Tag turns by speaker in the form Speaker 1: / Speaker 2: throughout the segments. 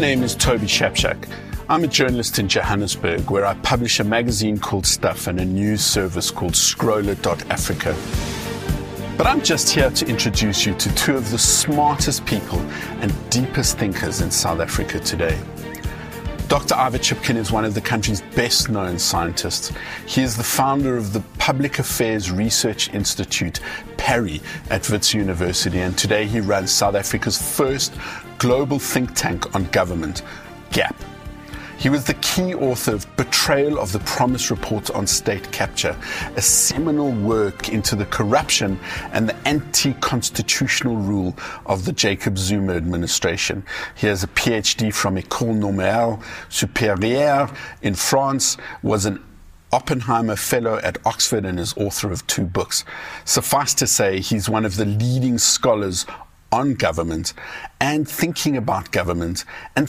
Speaker 1: name is Toby Shapshak. I'm a journalist in Johannesburg where I publish a magazine called Stuff and a news service called Scroller.Africa. But I'm just here to introduce you to two of the smartest people and deepest thinkers in South Africa today. Dr. Ivor Chipkin is one of the country's best-known scientists. He is the founder of the Public Affairs Research Institute, PARI, at Wits University, and today he runs South Africa's first global think tank on government, GAP. He was the key author of Betrayal of the Promise Report on State Capture, a seminal work into the corruption and the anti-constitutional rule of the Jacob Zuma administration. He has a PhD from École Normale Supérieure in France, was an Oppenheimer Fellow at Oxford, and is author of 2 books. Suffice to say, he's one of the leading scholars on government and thinking about government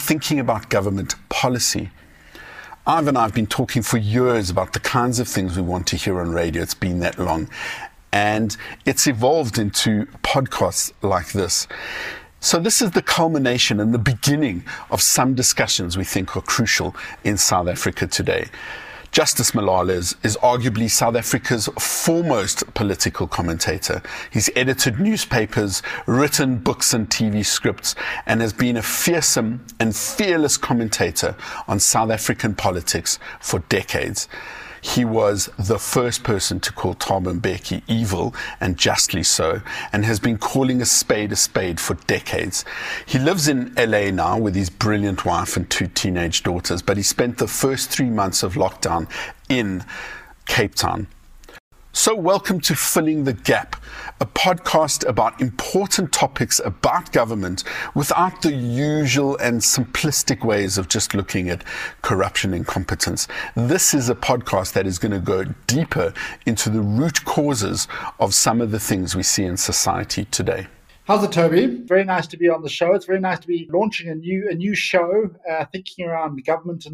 Speaker 1: policy. Ivor and I have been talking for years about the kinds of things we want to hear on radio. It's been that long. And it's evolved into podcasts like this. So this is the culmination and the beginning of some discussions we think are crucial in South Africa today. Justice Malala is arguably South Africa's foremost political commentator. He's edited newspapers, written books and TV scripts, and has been a fearsome and fearless commentator on South African politics for decades. He was the first person to call Thabo Mbeki evil, and justly so, and has been calling a spade for decades. He lives in LA now with his brilliant wife and 2 teenage daughters, but he spent the first 3 months of lockdown in Cape Town. So welcome to Filling the Gap, a podcast about important topics about government without the usual and simplistic ways of just looking at corruption and competence. This is a podcast that is going to go deeper into the root causes of some of the things we see in society today.
Speaker 2: How's it, Toby? Very nice to be on the show. It's very nice to be launching a new show, thinking around government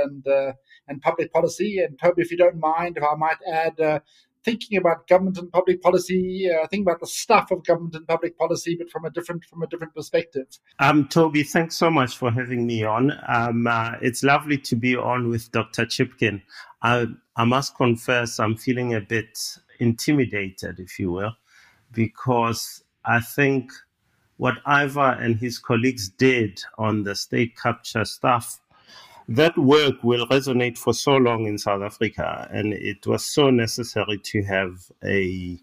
Speaker 2: and public policy. And Toby, if you don't mind, if I might add, thinking about government and public policy, thinking about the stuff of government and public policy, but from a different perspective.
Speaker 3: Toby, thanks so much for having me on. It's lovely to be on with Dr. Chipkin. I must confess, I'm feeling a bit intimidated, if you will, because I think what Ivor and his colleagues did on the state capture stuff, that work will resonate for so long in South Africa, and it was so necessary to have a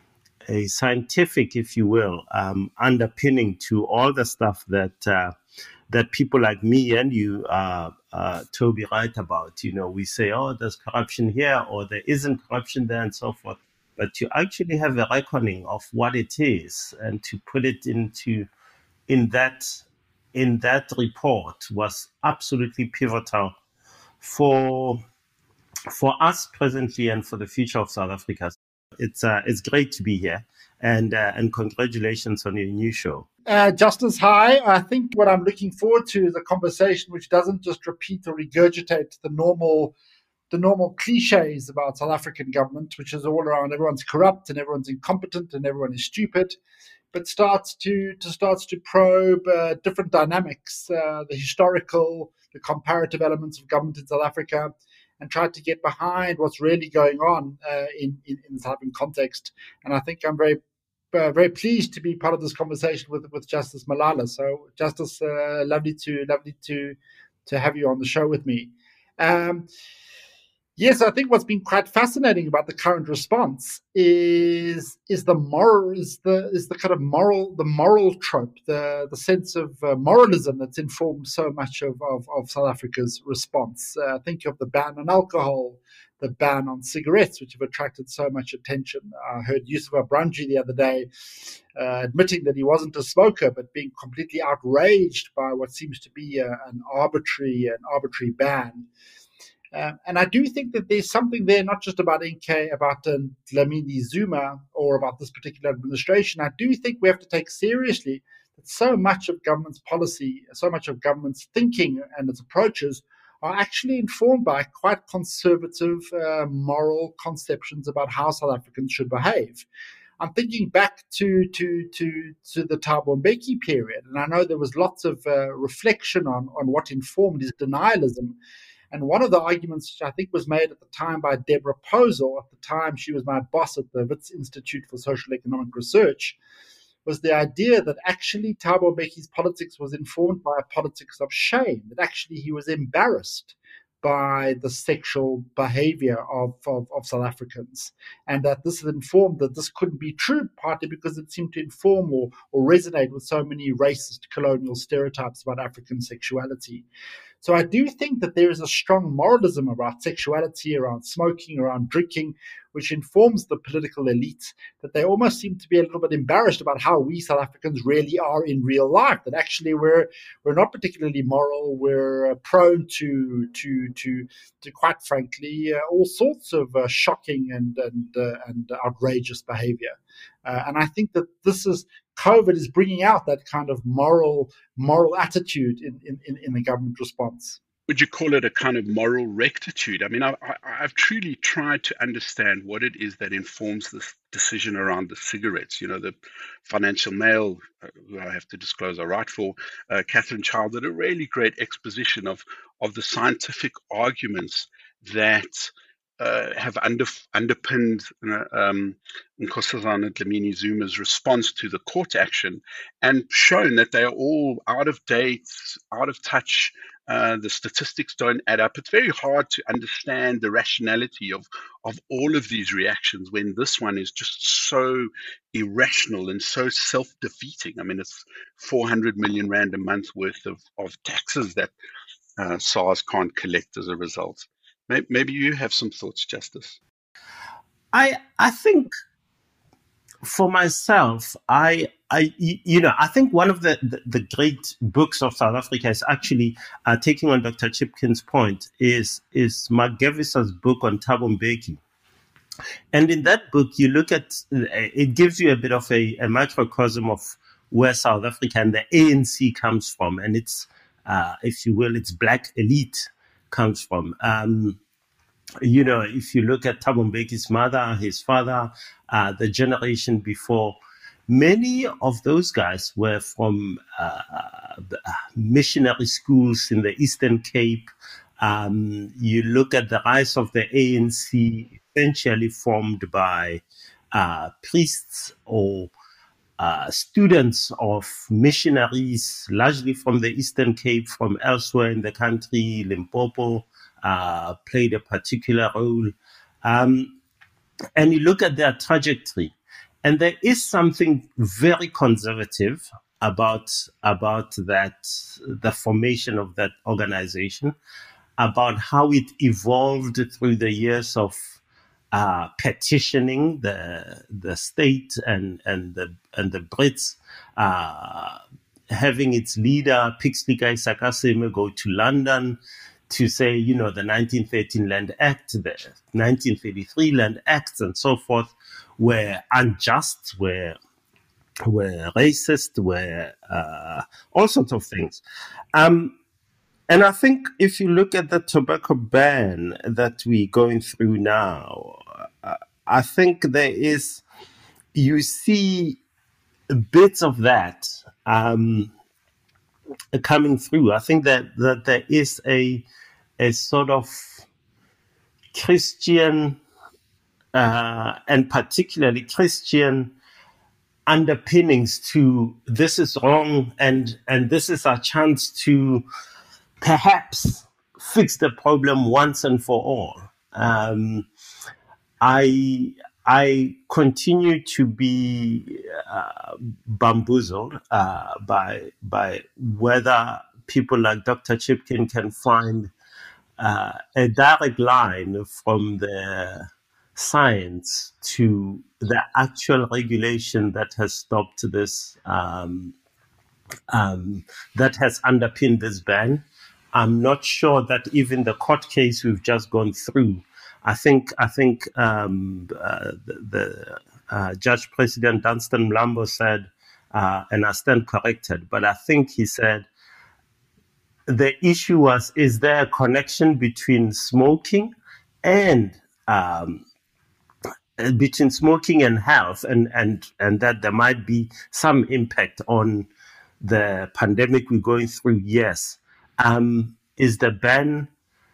Speaker 3: scientific, if you will, underpinning to all the stuff that people like me and you, Toby, write about. You know, we say, oh, there's corruption here, or there isn't corruption there, and so forth. But to actually have a reckoning of what it is and to put it in that report was absolutely pivotal for us presently and for the future of South Africa. It's great to be here, and congratulations on your new show.
Speaker 2: Justice, hi. I think what I'm looking forward to is a conversation which doesn't just repeat or regurgitate the normal cliches about South African government, which is all around everyone's corrupt and everyone's incompetent and everyone is stupid, but starts to probe different dynamics, the historical, the comparative elements of government in South Africa, and try to get behind what's really going on in the South African context. And I think I'm very pleased to be part of this conversation with Justice Malala. So, Justice, lovely to have you on the show with me. Yes, I think what's been quite fascinating about the current response is the moral trope, the sense of moralism that's informed so much of South Africa's response. Think of the ban on alcohol, the ban on cigarettes, which have attracted so much attention. I heard Yusuf Abranji the other day admitting that he wasn't a smoker, but being completely outraged by what seems to be an arbitrary ban. And I do think that there's something there, not just about Dlamini Zuma or about this particular administration. I do think we have to take seriously that so much of government's policy, so much of government's thinking and its approaches are actually informed by quite conservative moral conceptions about how South Africans should behave. I'm thinking back to the Thabo Mbeki period, and I know there was lots of reflection on what informed his denialism. And one of the arguments, which I think was made at the time by Deborah Posel, at the time she was my boss at the Wits Institute for Social Economic Research, was the idea that actually Thabo Mbeki's politics was informed by a politics of shame, that actually he was embarrassed by the sexual behavior of South Africans, and that this had informed that this couldn't be true, partly because it seemed to inform or resonate with so many racist colonial stereotypes about African sexuality. So I do think that there is a strong moralism about sexuality, around smoking, around drinking, which informs the political elite, that they almost seem to be a little bit embarrassed about how we South Africans really are in real life, that actually we're not particularly moral, we're prone to quite frankly all sorts of shocking and outrageous behavior. And I think that COVID is bringing out that kind of moral attitude in the government response.
Speaker 1: Would you call it a kind of moral rectitude? I mean, I've truly tried to understand what it is that informs this decision around the cigarettes. You know, the Financial Mail, who I have to disclose I write for, Catherine Child, did a really great exposition of the scientific arguments that have underpinned Nkosazana Dlamini Zuma's response to the court action, and shown that they are all out of date, out of touch. The statistics don't add up. It's very hard to understand the rationality of all of these reactions when this one is just so irrational and so self-defeating. I mean, it's 400 million rand a month worth of taxes that SARS can't collect as a result. Maybe you have some thoughts, Justice.
Speaker 3: I think for myself, I think one of the great books of South Africa is actually taking on Dr. Chipkin's point is Mark Gevisser's book on Thabo Mbeki. And in that book, you look at, it gives you a bit of a microcosm of where South Africa and the ANC comes from. And it's, if you will, its black elite comes from. If you look at Thabo Mbeki's mother, his father, the generation before, many of those guys were from missionary schools in the Eastern Cape. You look at the rise of the ANC, essentially formed by priests or students of missionaries, largely from the Eastern Cape, from elsewhere in the country. Limpopo played a particular role. And you look at their trajectory, and there is something very conservative about that, the formation of that organization, about how it evolved through the years of petitioning the state and the Brits, having its leader Pixley Sakaseme go to London to say, the 1913 Land Act, the 1933 Land Act, and so forth, were unjust, were racist, were all sorts of things. And I think if you look at the tobacco ban that we're going through now, I think you see bits of that coming through. I think that there is a sort of Christian and particularly Christian underpinnings to this is wrong and this is our chance to perhaps fix the problem once and for all. I continue to be bamboozled by whether people like Dr. Chipkin can find a direct line from the science to the actual regulation that has stopped this, that has underpinned this ban. I'm not sure that even the court case we've just gone through, I think the Judge President Dunstan Mlambo said, and I stand corrected, but I think he said the issue was, is there a connection between smoking and between smoking and health, and that there might be some impact on the pandemic we're going through, yes. Is the ban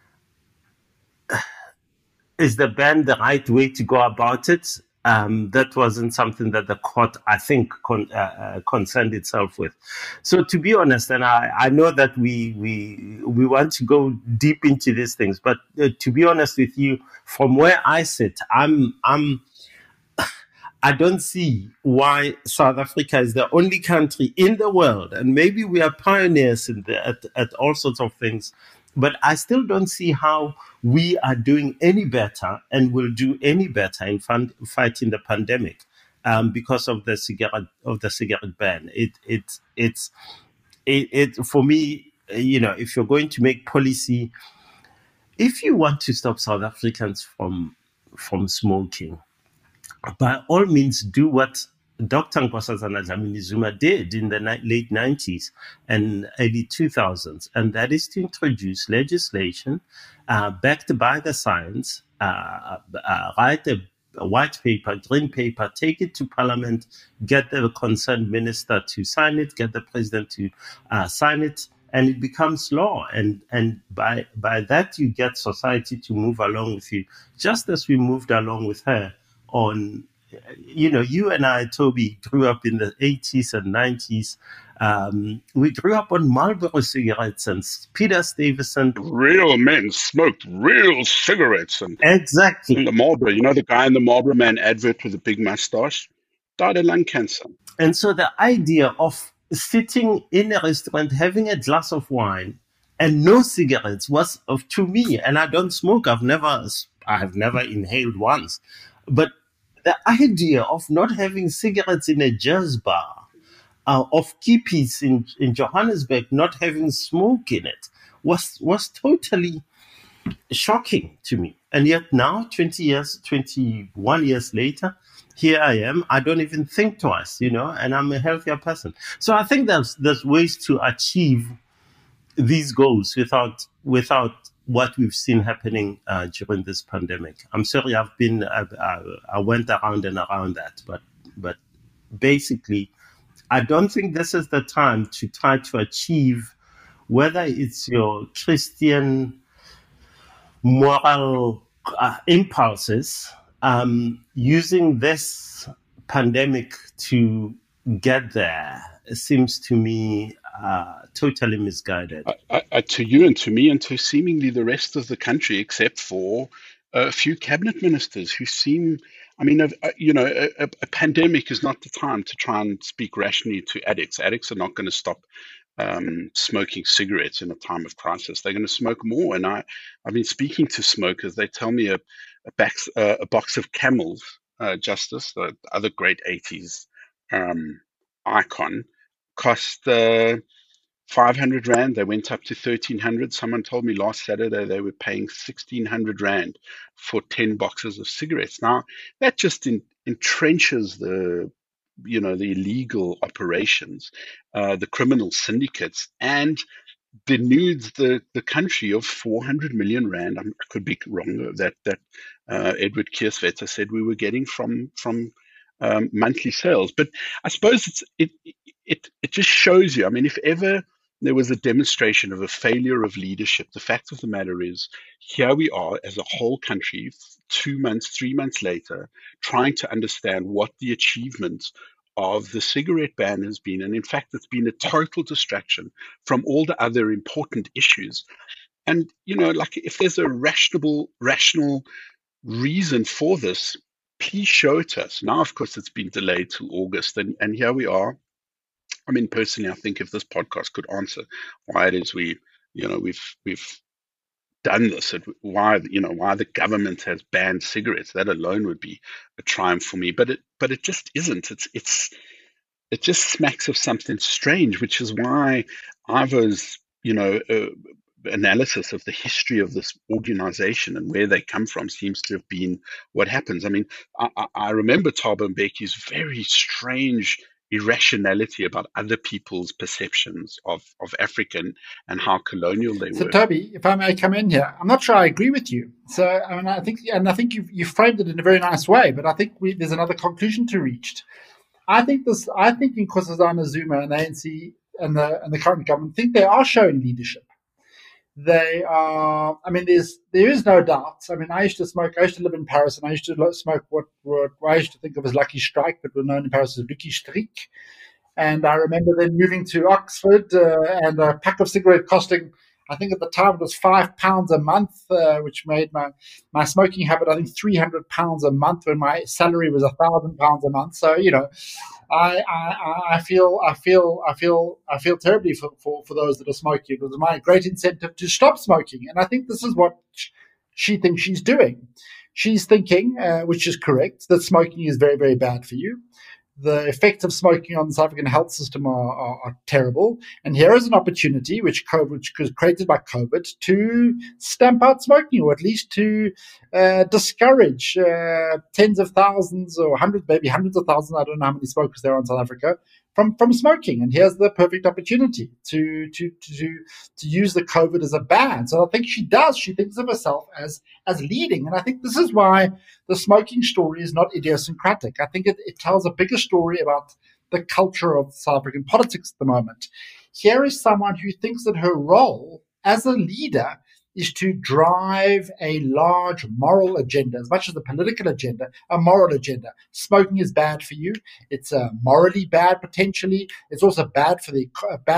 Speaker 3: the right way to go about it? That wasn't something that the court, I think, concerned itself with. So, to be honest, and I know that we want to go deep into these things, but to be honest with you, from where I sit, I don't see why South Africa is the only country in the world, and maybe we are pioneers at all sorts of things, but I still don't see how we are doing any better and will do any better in fighting the pandemic because of the cigarette ban. It for me, if you're going to make policy, if you want to stop South Africans from smoking, by all means, do what Dr. Nkosazana Dlamini-Zuma did in the late 90s and early 2000s, and that is to introduce legislation backed by the science, write a white paper, green paper, take it to Parliament, get the concerned minister to sign it, get the president to sign it, and it becomes law. And by that, you get society to move along with you, just as we moved along with her on, you and I, Toby, grew up in the 80s and 90s. We grew up on Marlboro cigarettes, and Peter Stuyvesant.
Speaker 1: Real men smoked real cigarettes. And
Speaker 3: exactly.
Speaker 1: The Marlboro, the guy in the Marlboro Man advert with a big mustache, died of lung cancer.
Speaker 3: And so the idea of sitting in a restaurant, having a glass of wine and no cigarettes was, to me, and I don't smoke, I have never inhaled once, but the idea of not having cigarettes in a jazz bar, of kippies in Johannesburg not having smoke in it, was totally shocking to me. And yet now, 21 years later, here I am. I don't even think twice, and I'm a healthier person. So I think there's ways to achieve these goals without what we've seen happening during this pandemic. I'm sorry, I went around and around that, but basically, I don't think this is the time to try to achieve, whether it's your Christian moral impulses, using this pandemic to get there seems to me totally misguided.
Speaker 1: To you and to me and to seemingly the rest of the country, except for a few cabinet ministers who seem, a pandemic is not the time to try and speak rationally to addicts. Addicts are not going to stop smoking cigarettes in a time of crisis. They're going to smoke more. And I've been speaking to smokers. They tell me a box of Camels, Justice, the other great 80s icon, cost 500 Rand. They went up to 1,300. Someone told me last Saturday they were paying 1,600 Rand for 10 boxes of cigarettes. Now, that just entrenches the illegal operations, the criminal syndicates, and denudes the country of 400 million Rand. I could be wrong, that Edward Kiersvetter said we were getting from monthly sales. But I suppose it just shows you, if ever there was a demonstration of a failure of leadership, the fact of the matter is, here we are as a whole country, 2 months, 3 months later, trying to understand what the achievement of the cigarette ban has been. And in fact, it's been a total distraction from all the other important issues. And, if there's a rational reason for this, please show it to us. Now, of course, it's been delayed to August, and here we are. Personally, I think if this podcast could answer why it is we've done this, why the government has banned cigarettes, that alone would be a triumph for me. But it just isn't. It just smacks of something strange, which is why Ivo's analysis of the history of this organization and where they come from seems to have been what happens. I remember Thabo Mbeki's very strange irrationality about other people's perceptions of African and how colonial they
Speaker 2: So,
Speaker 1: were.
Speaker 2: Toby, if I may come in here, I'm not sure I agree with you. So, I mean, I think you framed it in a very nice way, but I think there's another conclusion to reach. I think Nkosazana Zuma and the ANC and the current government think they are showing leadership. They are. I mean, there is no doubt. I mean, I used to smoke. I used to live in Paris, and I used to smoke what I used to think of as Lucky Strike, but were known in Paris as Lucky Strik. And I remember then moving to Oxford and a pack of cigarettes costing, I think at the time it was £5 a month, which made my smoking habit, I think, £300 a month when my salary was £1,000 a month. So, you know, I feel terribly for those that are smoking. It was my great incentive to stop smoking. And I think this is what she thinks she's doing. She's thinking, which is correct, that smoking is very, very bad for you. The effects of smoking on the South African health system are terrible. And here is an opportunity, which was created by COVID, to stamp out smoking, or at least to discourage tens of thousands or maybe hundreds of thousands, I don't know how many smokers there are in South Africa, from smoking. And here's the perfect opportunity to use the COVID as a ban. So I think she does. She thinks of herself as leading. And I think this is why the smoking story is not idiosyncratic. I think it tells a bigger story about the culture of South African politics at the moment. Here is someone who thinks that her role as a leader is to drive a large moral agenda, as much as the political agenda, a moral agenda. Smoking is bad for you. It's morally bad potentially. It's also bad for the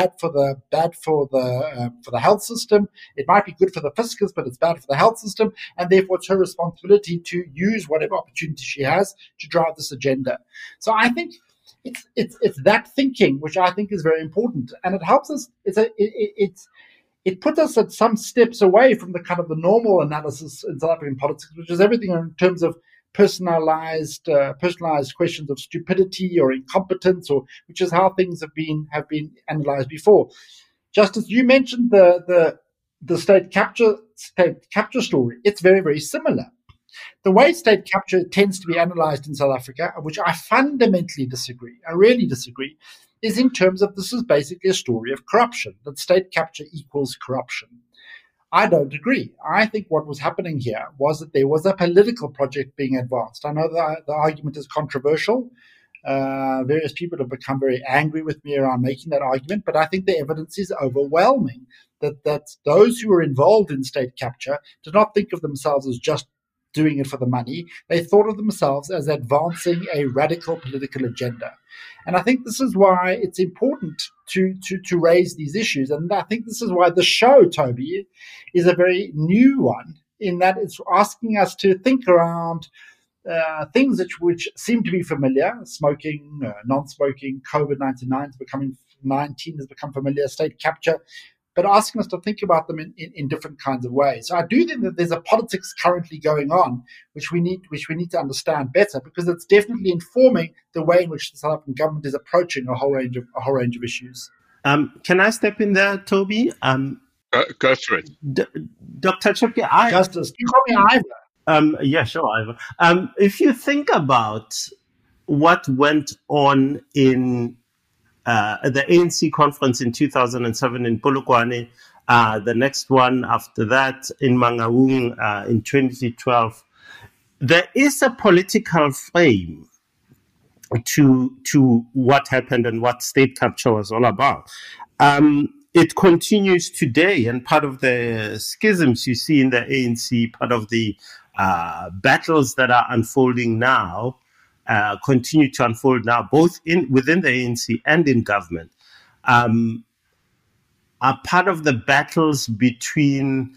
Speaker 2: health system. It might be good for the fiscus, but it's bad for the health system, and therefore it's her responsibility to use whatever opportunity she has to drive this agenda. So I think it's that thinking which I think is very important, and it helps us. It puts us at some steps away from the kind of the normal analysis in South African politics, which is everything in terms of personalized questions of stupidity or incompetence, or which is how things have been analyzed before. Justice, you mentioned the state capture story. It's very, very similar. The way state capture tends to be analyzed in South Africa, which I fundamentally disagree, I really disagree, is in terms of this is basically a story of corruption, that state capture equals corruption. I don't agree. I think what was happening here was that there was a political project being advanced. I know the argument is controversial. Various people have become very angry with me around making that argument, but I think the evidence is overwhelming that those who were involved in state capture did not think of themselves as just doing it for the money. They thought of themselves as advancing a radical political agenda. And I think this is why it's important to raise these issues. And I think this is why the show, Toby, is a very new one, in that it's asking us to think around things which seem to be familiar: smoking, non-smoking, COVID-19 has become familiar, state capture, but asking us to think about them in different kinds of ways. So I do think that there's a politics currently going on which we need to understand better, because it's definitely informing the way in which the South African government is approaching a whole range of issues.
Speaker 3: Can I step in there, Toby?
Speaker 1: Go for it.
Speaker 3: Dr. Chipke,
Speaker 2: Justice, you call me Ivor.
Speaker 3: Yeah, sure, Ivor. If you think about what went on in the ANC conference in 2007 in Polokwane, the next one after that in Mangaung in 2012, there is a political frame to what happened and what state capture was all about. It continues today, and part of the schisms you see in the ANC, part of the battles that are unfolding now, continue to unfold now, both within the ANC and in government, are part of the battles between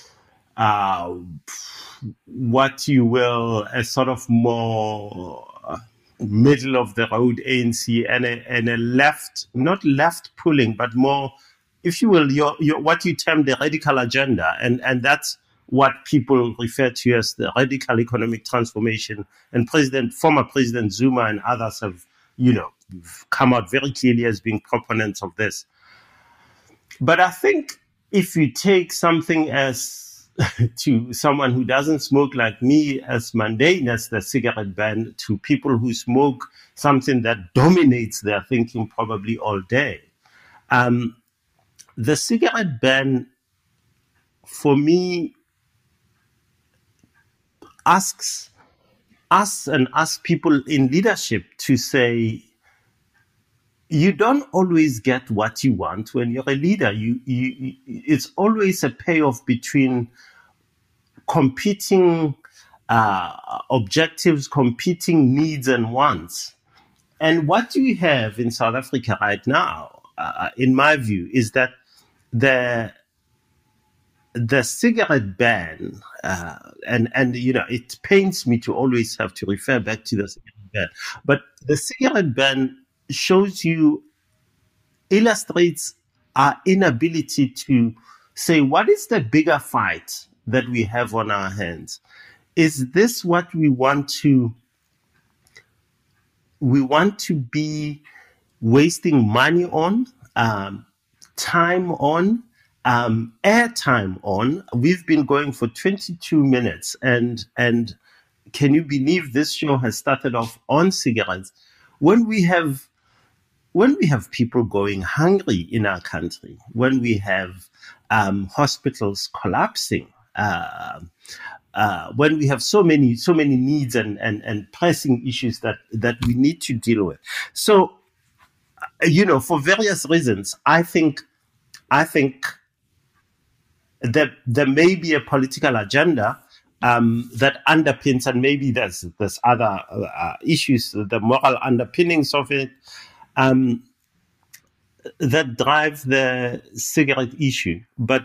Speaker 3: what you will a sort of more middle of the road ANC and a left, not left pulling, but more, if you will, your what you term the radical agenda, and that's what people refer to as the radical economic transformation. And former President Zuma and others have, come out very clearly as being proponents of this. But I think if you take something as to someone who doesn't smoke like me, as mundane as the cigarette ban, to people who smoke something that dominates their thinking probably all day. The cigarette ban, for me, asks us and asks people in leadership to say, you don't always get what you want when you're a leader. It's always a payoff between competing objectives, competing needs and wants. And what you have in South Africa right now, in my view, is that the cigarette ban, and it pains me to always have to refer back to the cigarette ban, but the cigarette ban illustrates our inability to say, what is the bigger fight that we have on our hands? Is this what we want to be wasting money on, time on, airtime on? We've been going for 22 minutes, and can you believe this show has started off on cigarettes? When we have people going hungry in our country, when we have hospitals collapsing, when we have so many needs and pressing issues that we need to deal with. So, for various reasons, I think that there may be a political agenda that underpins, and maybe there's other issues, the moral underpinnings of it, that drive the cigarette issue. But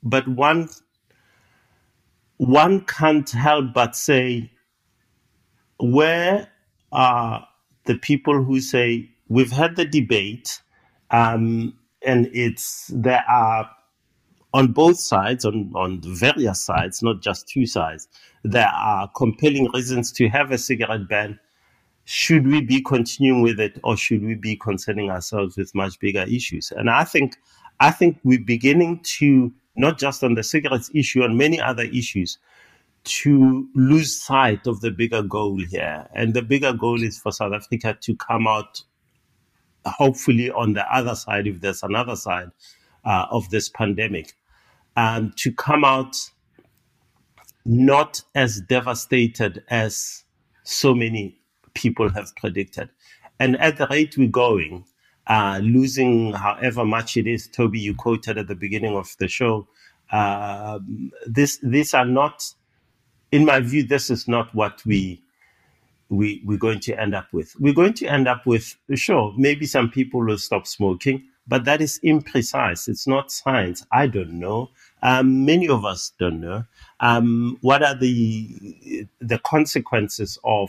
Speaker 3: one can't help but say, where are the people who say, we've had the debate, and there are on both sides, on various sides, not just two sides, there are compelling reasons to have a cigarette ban. Should we be continuing with it, or should we be concerning ourselves with much bigger issues? And I think we're beginning to, not just on the cigarettes issue, on many other issues, to lose sight of the bigger goal here. And the bigger goal is for South Africa to come out, hopefully on the other side, if there's another side of this pandemic, to come out not as devastated as so many people have predicted. And at the rate we're going, losing however much it is, Toby, you quoted at the beginning of the show, these are not, in my view, this is not what we're going to end up with. We're going to end up with, sure, maybe some people will stop smoking, but that is imprecise. It's not science. I don't know. Many of us don't know. What are the consequences of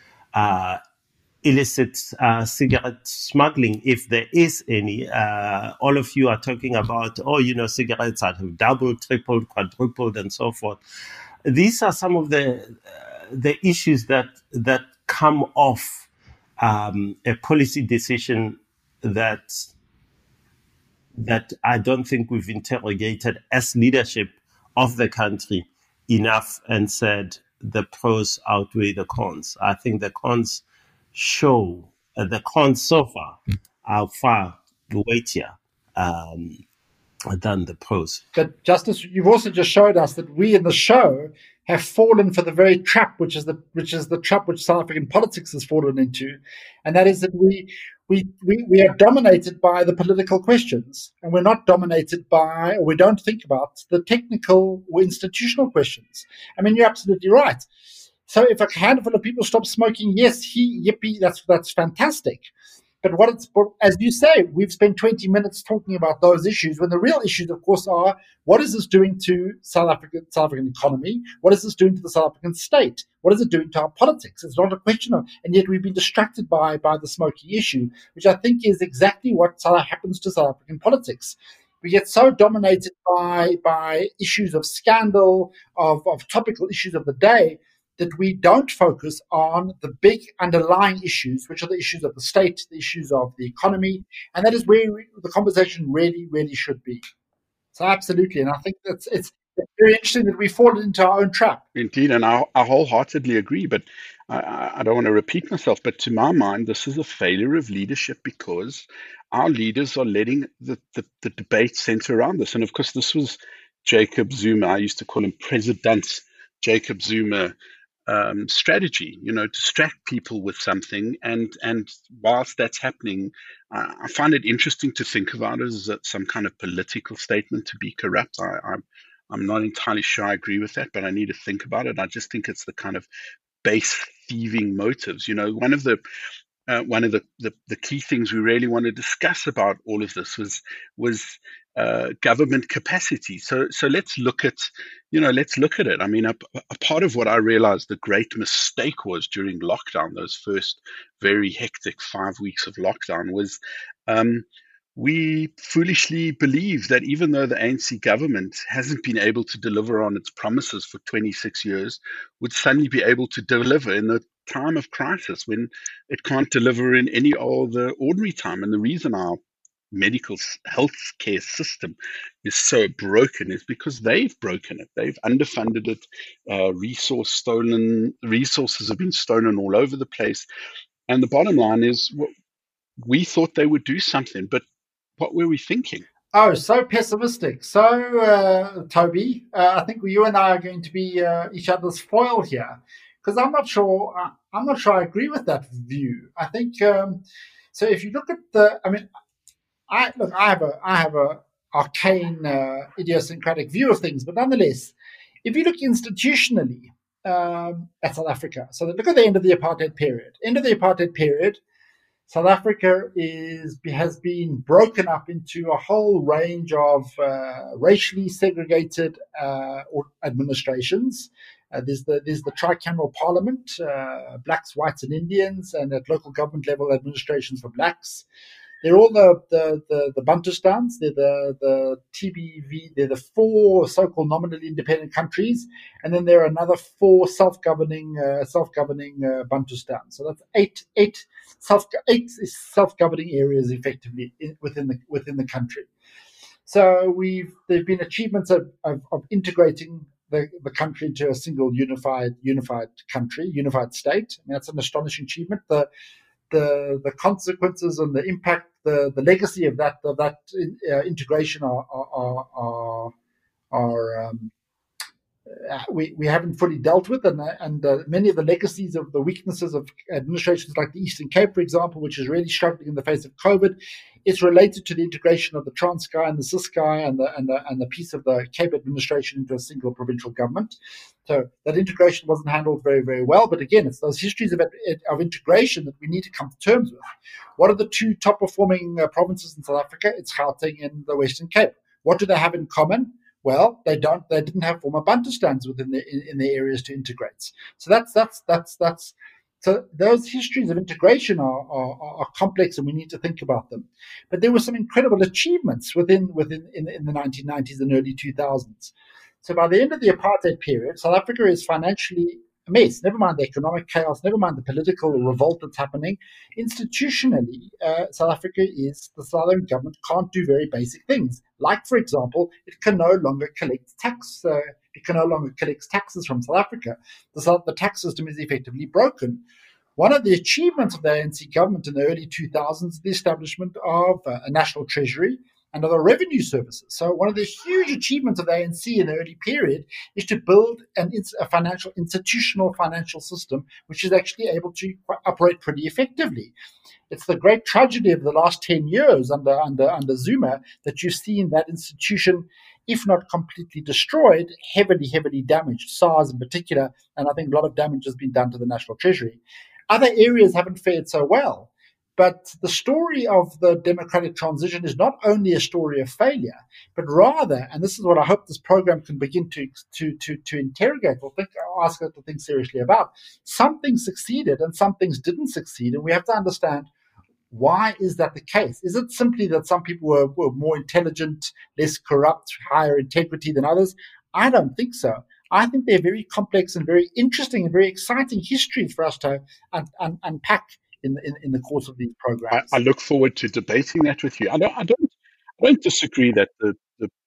Speaker 3: illicit cigarette smuggling, if there is any? All of you are talking about, cigarettes have doubled, tripled, quadrupled, and so forth. These are some of the issues that come off a policy decision that I don't think we've interrogated as leadership of the country enough and said the pros outweigh the cons. I think the cons show, the cons so far are far weightier than the pros.
Speaker 2: But Justice, you've also just showed us that we in the show have fallen for the very trap, which is the trap which South African politics has fallen into, and that is that we are dominated by the political questions, and we're not dominated by, or we don't think about the technical or institutional questions. I mean, you're absolutely right. So if a handful of people stop smoking, yes, yippee, that's fantastic. But as you say, we've spent 20 minutes talking about those issues, when the real issues, of course, are what is this doing to South African economy? What is this doing to the South African state? What is it doing to our politics? It's not a question of, and yet we've been distracted by the smoking issue, which I think is exactly what happens to South African politics. We get so dominated by issues of scandal, of topical issues of the day, that we don't focus on the big underlying issues, which are the issues of the state, the issues of the economy, and that is where the conversation really, really should be. So absolutely, and I think it's It's very interesting that we fall into our own trap.
Speaker 1: Indeed, and I wholeheartedly agree, but I don't want to repeat myself, but to my mind, this is a failure of leadership because our leaders are letting the debate center around this. And of course, this was Jacob Zuma. I used to call him President Jacob Zuma strategy, distract people with something. And whilst that's happening, I find it interesting to think about it as some kind of political statement to be corrupt. I'm not entirely sure I agree with that, but I need to think about it. I just think it's the kind of base thieving motives. One of the key things we really want to discuss about all of this was government capacity. So let's look at it. I mean, a part of what I realized the great mistake was during lockdown, those first very hectic 5 weeks of lockdown, was we foolishly believe that even though the ANC government hasn't been able to deliver on its promises for 26 years, would suddenly be able to deliver in the time of crisis when it can't deliver in any other ordinary time. And the reason our medical health care system is so broken is because they've broken it. They've underfunded it. Resources have been stolen all over the place. And the bottom line is, we thought they would do something, but what were we thinking?
Speaker 2: Oh, so pessimistic. So, Toby, I think you and I are going to be each other's foil here, because I'm not sure I agree with that view. I think so. If you look at I have a arcane, idiosyncratic view of things, but nonetheless, if you look institutionally at South Africa, so look at the end of the apartheid period. South Africa has been broken up into a whole range of racially segregated administrations. There's the tricameral parliament, blacks, whites, and Indians, and at local government level, administrations for blacks. They're all the Bantustans. They're the TBV. They're the 4 so-called nominally independent countries, and then there are another 4 self-governing Bantustans. So that's eight self-governing areas effectively within the country. So there've been achievements of integrating the country into a single unified country, unified state. I mean, that's an astonishing achievement. The consequences and the impact, the legacy of that integration we haven't fully dealt with, and many of the legacies of the weaknesses of administrations like the Eastern Cape, for example, which is really struggling in the face of COVID, it's related to the integration of the Transkei and the Ciskei and the piece of the Cape administration into a single provincial government. So that integration wasn't handled very, very well. But again, it's those histories of integration that we need to come to terms with. What are the 2 top performing provinces in South Africa? It's Gauteng and the Western Cape. What do they have in common? Well, they didn't have former Bantustans within in the areas to integrate. So that's so those histories of integration are complex, and we need to think about them. But there were some incredible achievements in the 1990s and early 2000s. So by the end of the apartheid period, South Africa is financially a mess. Never mind the economic chaos, never mind the political revolt that's happening. Institutionally, South Africa the Southern government can't do very basic things. Like, for example, it can no longer collect tax. It can no longer collect taxes from South Africa. The tax system is effectively broken. One of the achievements of the ANC government in the early 2000s is the establishment of a national treasury and other revenue services. So one of the huge achievements of the ANC in the early period is to build a institutional financial system which is actually able to operate pretty effectively. It's the great tragedy of the last 10 years under Zuma that you've seen that institution, if not completely destroyed, heavily, heavily damaged, SARS in particular, and I think a lot of damage has been done to the National Treasury. Other areas haven't fared so well. But the story of the democratic transition is not only a story of failure, but rather, and this is what I hope this program can begin to interrogate or ask us to think seriously about, some things succeeded and some things didn't succeed, and we have to understand why is that the case? Is it simply that some people were more intelligent, less corrupt, higher integrity than others? I don't think so. I think they're very complex and very interesting and very exciting histories for us to unpack in the course of these programs.
Speaker 1: I look forward to debating that with you. I don't disagree that the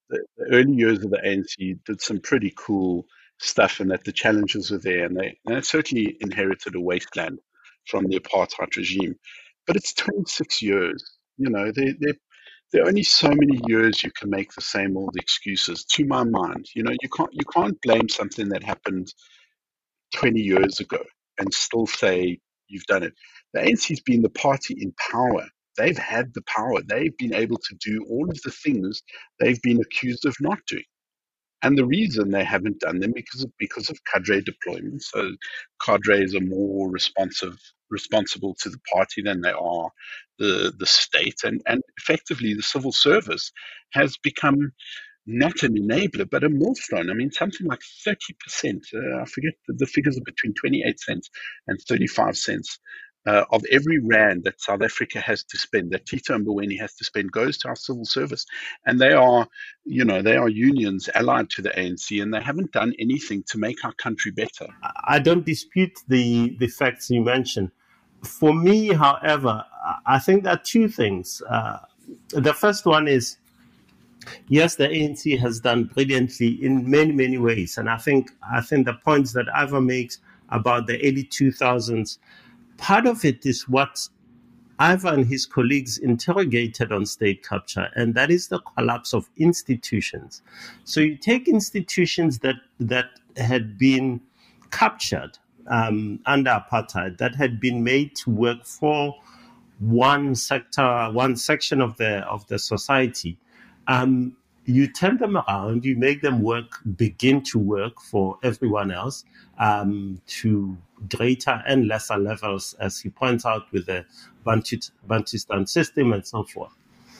Speaker 1: the early years of the ANC did some pretty cool stuff, and that the challenges were there, and they certainly inherited a wasteland from the apartheid regime. But it's 26 years. You know, there are only so many years you can make the same old excuses. To my mind, you know, you can't blame something that happened 20 years ago and still say you've done it. The ANC's been the party in power. They've had the power. They've been able to do all of the things they've been accused of not doing. And the reason they haven't done them because of cadre deployment. So cadres are more responsible to the party than they are the state. And effectively the civil service has become not an enabler, but a millstone. I mean, something like 30%, I forget the figures are between 28 cents and 35 cents of every rand that South Africa has to spend, that Tito Mboweni has to spend, goes to our civil service. And they are unions allied to the ANC, and they haven't done anything to make our country better.
Speaker 3: I don't dispute the facts you mentioned. For me, however, I think there are two things. The first one is, yes, the ANC has done brilliantly in many, many ways. And I think the points that Ivor makes about the early 2000s, part of it is what Ivor and his colleagues interrogated on state capture, and that is the collapse of institutions. So you take institutions that had been captured under apartheid, that had been made to work for one section of the society. You turn them around, you make them begin to work for everyone else to greater and lesser levels, as he points out, with the Bantustan system and so forth.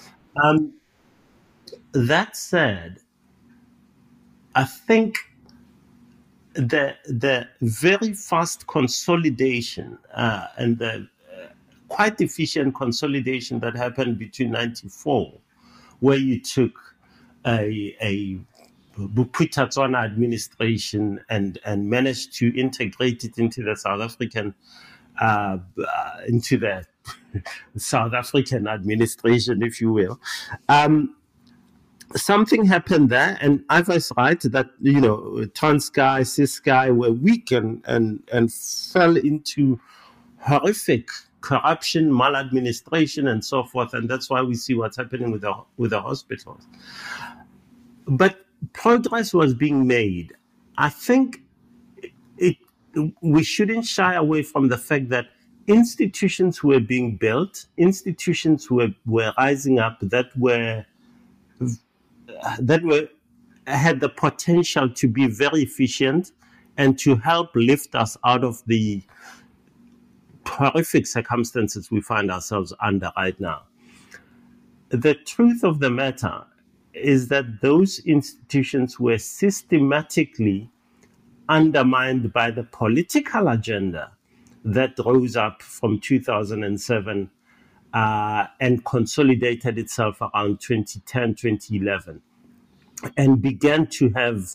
Speaker 3: That said, I think the very fast consolidation and the quite efficient consolidation that happened between 94, where you took a Bophuthatswana administration and managed to integrate it into the South African South African administration, if you will. Something happened there, and Ivor's right that, you know, Transkei, Ciskei were weak and fell into horrific corruption, maladministration, and so forth, and that's why we see what's happening with the hospitals. But progress was being made. I think we shouldn't shy away from the fact that institutions were being built, institutions were rising up that had the potential to be very efficient and to help lift us out of the horrific circumstances we find ourselves under right now. The truth of the matter is that those institutions were systematically undermined by the political agenda that rose up from 2007 and consolidated itself around 2010, 2011, and began to have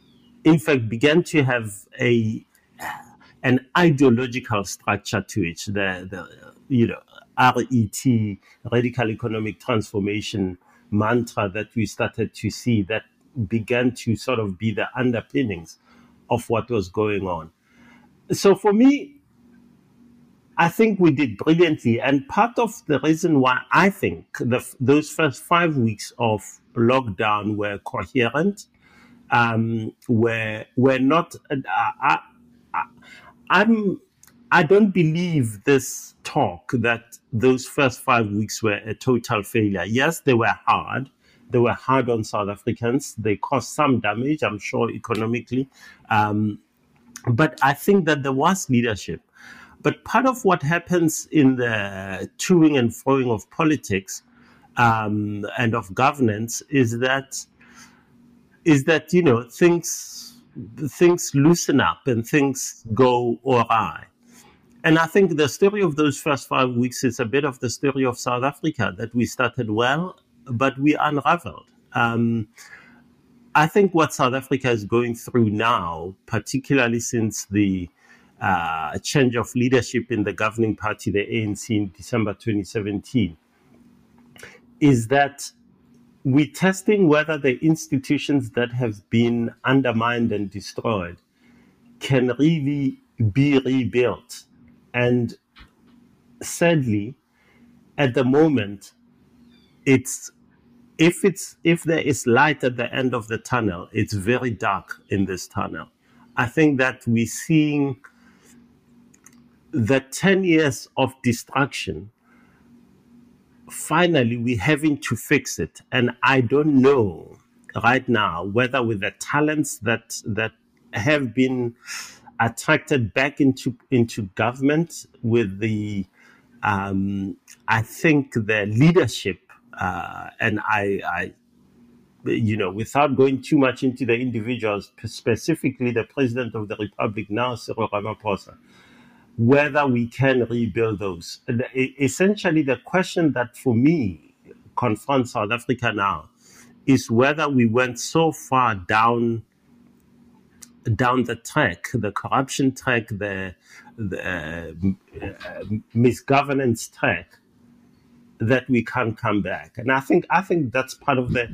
Speaker 3: an ideological structure to it. The RET, radical economic transformation mantra that we started to see, that began to sort of be the underpinnings of what was going on. So for me, I think we did brilliantly. And part of the reason why I think those first 5 weeks of lockdown were coherent, were not. I don't believe this talk that those first 5 weeks were a total failure. Yes, they were hard. They were hard on South Africans. They caused some damage, I'm sure, economically. But I think that there was leadership. But part of what happens in the toing and froing of politics and of governance is that things loosen up and things go awry. And I think the story of those first 5 weeks is a bit of the story of South Africa, that we started well, but we unraveled. I think what South Africa is going through now, particularly since the change of leadership in the governing party, the ANC, in December 2017, is that we're testing whether the institutions that have been undermined and destroyed can really be rebuilt. And sadly, at the moment, if there is light at the end of the tunnel, it's very dark in this tunnel. I think that we're seeing the 10 years of destruction. Finally, we're having to fix it. And I don't know right now whether with the talents that have been attracted back into government, with the I think the leadership, and I without going too much into the individuals, specifically the President of the Republic now, Cyril Ramaphosa, whether we can rebuild those. Essentially, the question that for me confronts South Africa now is whether we went so far down the track, the corruption track, the misgovernance track, that we can't come back. And I think that's part of the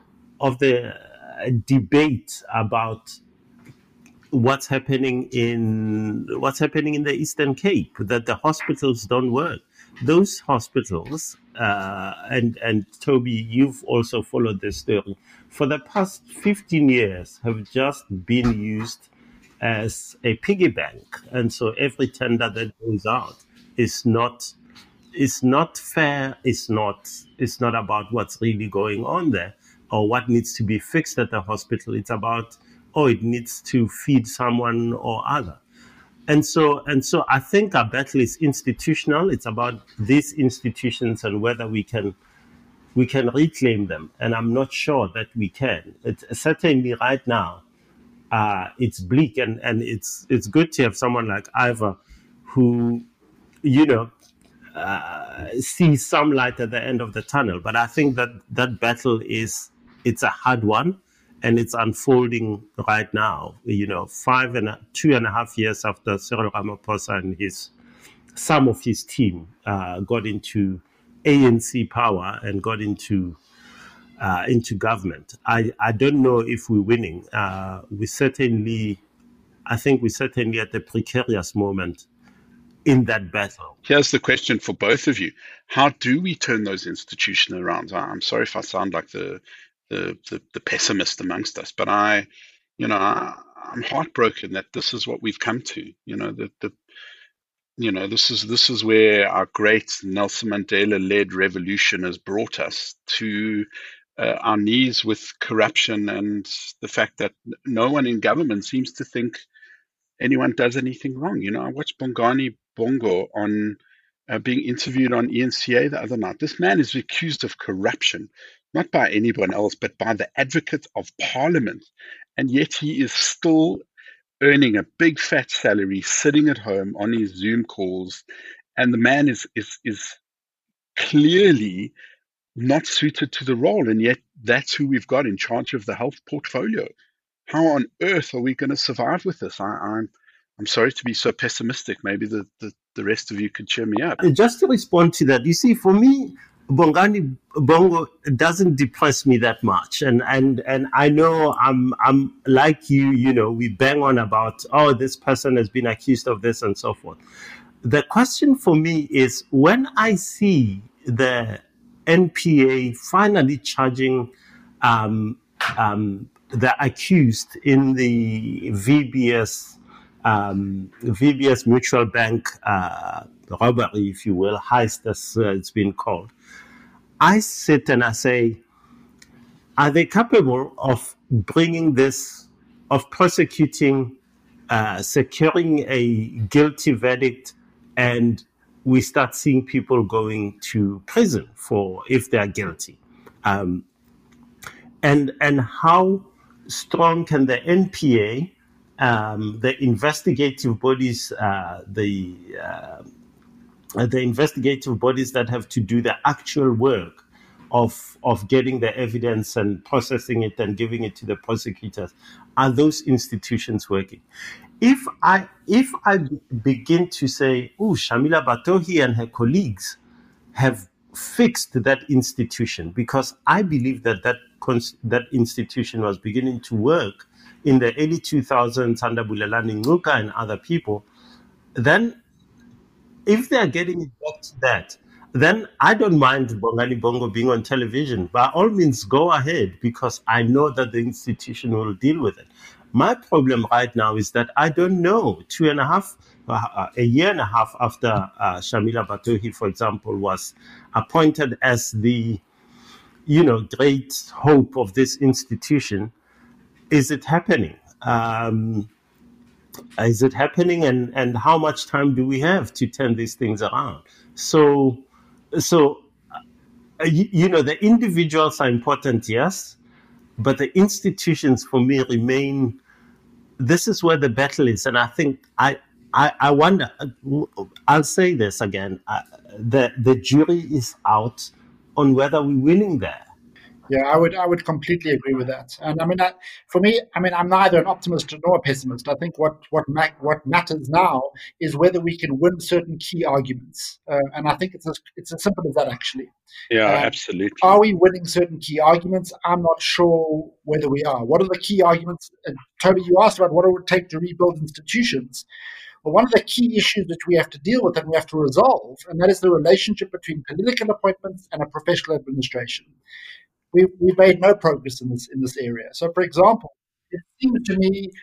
Speaker 3: debate about what's happening in the Eastern Cape, that the hospitals don't work. Those hospitals, and Toby, you've also followed this story, for the past 15 years have just been used as a piggy bank. And so every tender that goes out is not fair, it's not about what's really going on there or what needs to be fixed at the hospital. It's about, it needs to feed someone or other. And so I think our battle is institutional. It's about these institutions and whether we can reclaim them. And I'm not sure that we can. It's certainly right now, it's bleak, and it's good to have someone like Ivor who, sees some light at the end of the tunnel. But I think that battle it's a hard one. And it's unfolding right now, 2.5 years after Cyril Ramaphosa and some of his team got into ANC power and got into government. I don't know if we're winning. I think we're certainly at a precarious moment in that battle.
Speaker 1: Here's the question for both of you. How do we turn those institutions around? I'm sorry if I sound like the pessimist amongst us, but I'm heartbroken that this is what we've come to. This is where our great Nelson Mandela-led revolution has brought us to our knees with corruption and the fact that no one in government seems to think anyone does anything wrong. I watched Bongani Bongo on being interviewed on ENCA the other night. This man is accused of corruption, not by anyone else, but by the advocate of parliament. And yet he is still earning a big fat salary, sitting at home on his Zoom calls. And the man is clearly not suited to the role. And yet that's who we've got in charge of the health portfolio. How on earth are we going to survive with this? I'm sorry to be so pessimistic. Maybe the rest of you could cheer me up.
Speaker 3: Just to respond to that, you see, for me, Bongani Bongo doesn't depress me that much, and I know I'm like you. We bang on about, this person has been accused of this and so forth. The question for me is, when I see the NPA finally charging the accused in the VBS Mutual Bank robbery, if you will, heist as it's been called, I sit and I say, are they capable of bringing this, of prosecuting, securing a guilty verdict, and we start seeing people going to prison if they are guilty? And how strong can the NPA, the investigative bodies, the investigative bodies that have to do the actual work of getting the evidence and processing it and giving it to the prosecutors, are those institutions working? If I begin to say, Shamila Batohi and her colleagues have fixed that institution, because I believe that that institution was beginning to work in the early 2000s under Bulelani Ngcuka and other people, then if they are getting it back to that, then I don't mind Bongani Bongo being on television. By all means, go ahead, because I know that the institution will deal with it. My problem right now is that I don't know. A year and a half after Shamila Batohi, for example, was appointed as the, great hope of this institution, is it happening? Is it happening, and how much time do we have to turn these things around? So the individuals are important, yes, but the institutions for me remain. This is where the battle is, and I think I wonder. I'll say this again: the jury is out on whether we're winning there.
Speaker 2: Yeah, I would completely agree with that. And I mean, for me, I'm neither an optimist nor a pessimist. I think what matters now is whether we can win certain key arguments, and I think it's as simple as that, actually.
Speaker 4: Yeah, absolutely.
Speaker 2: Are we winning certain key arguments? I'm not sure whether we are. What are the key arguments? And Toby, you asked about what it would take to rebuild institutions. Well, one of the key issues that we have to deal with and we have to resolve, and that is the relationship between political appointments and a professional administration. We've made no progress in this area. So, for example, it seems to me,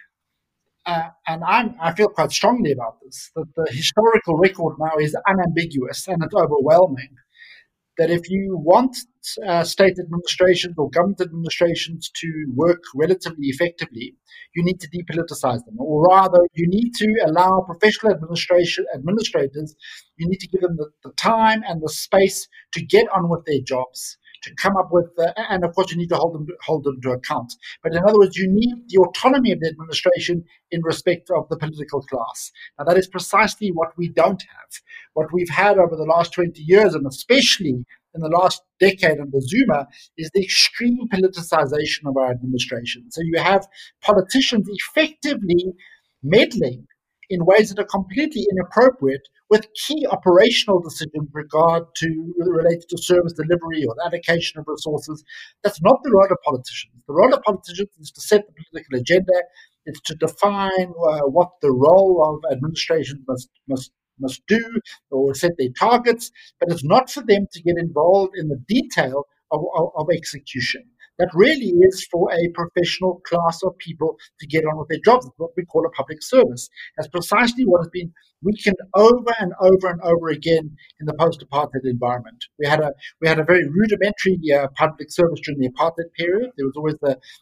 Speaker 2: and I feel quite strongly about this, that the historical record now is unambiguous and it's overwhelming. That if you want state administrations or government administrations to work relatively effectively, you need to depoliticize them, or rather, you need to allow professional administrators. You need to give them the time and the space to get on with their jobs, to come up with, and of course you need to hold them to account. But in other words, you need the autonomy of the administration in respect of the political class. Now that is precisely what we don't have. What we've had over the last 20 years, and especially in the last decade under Zuma, is the extreme politicization of our administration. So you have politicians effectively meddling in ways that are completely inappropriate with key operational decisions related to service delivery or the allocation of resources. That's not the role of politicians. The role of politicians is to set the political agenda. It's to define what the role of administration must do, or set their targets, but it's not for them to get involved in the detail of execution. That really is for a professional class of people to get on with their jobs. It's what we call a public service. That's precisely what has been weakened over and over and over again in the post-apartheid environment. We had a very rudimentary public service during the apartheid period. There was always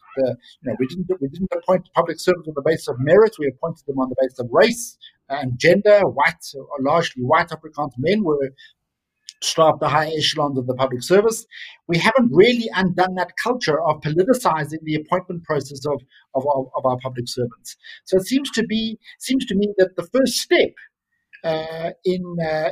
Speaker 2: we didn't appoint public servants on the basis of merit. We appointed them on the basis of race and gender. Largely white Afrikaans men were staff the high echelons of the public service. We haven't really undone that culture of politicizing the appointment process of our public servants. So it seems to me that the first step in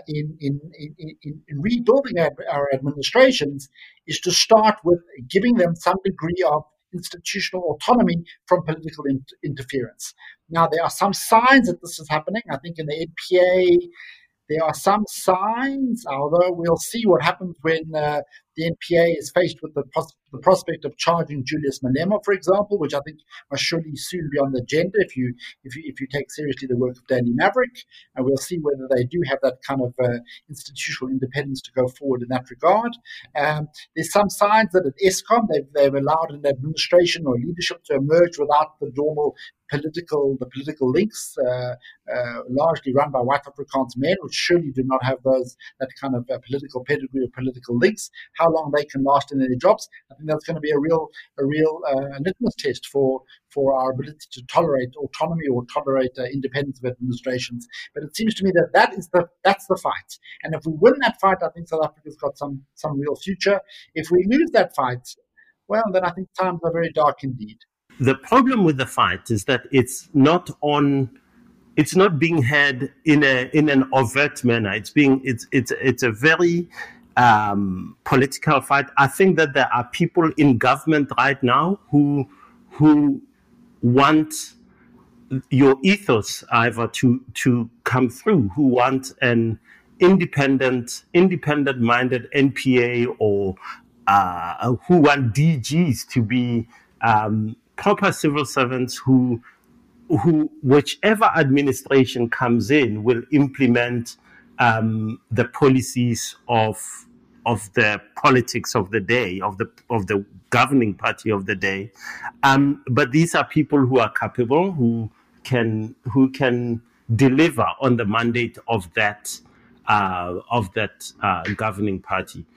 Speaker 2: rebuilding our administrations is to start with giving them some degree of institutional autonomy from political interference. Now, there are some signs that this is happening. I think in the NPA, there are some signs, although we'll see what happens when the NPA is faced with the prospect of charging Julius Malema, for example, which I think must surely soon be on the agenda if you take seriously the work of Daily Maverick. And we'll see whether they do have that kind of institutional independence to go forward in that regard. There's some signs that at Eskom they've allowed an administration or leadership to emerge without the normal political links, largely run by white Afrikaans men, which surely do not have that kind of political pedigree or political links. How long they can last in their jobs, I think that's going to be a real litmus test for our ability to tolerate autonomy or tolerate independence of administrations. But it seems to me that that's the fight. And if we win that fight, I think South Africa's got some real future. If we lose that fight, well, then I think times are very dark indeed.
Speaker 3: The problem with the fight is that it's not being had in an overt manner. It's a very political fight. I think that there are people in government right now who want your ethos either to come through, who want an independent-minded NPA or who want DGs to be proper civil servants who whichever administration comes in will implement the policies of the politics of the day, of the governing party of the day. But these are people who are capable, who can deliver on the mandate of that governing party.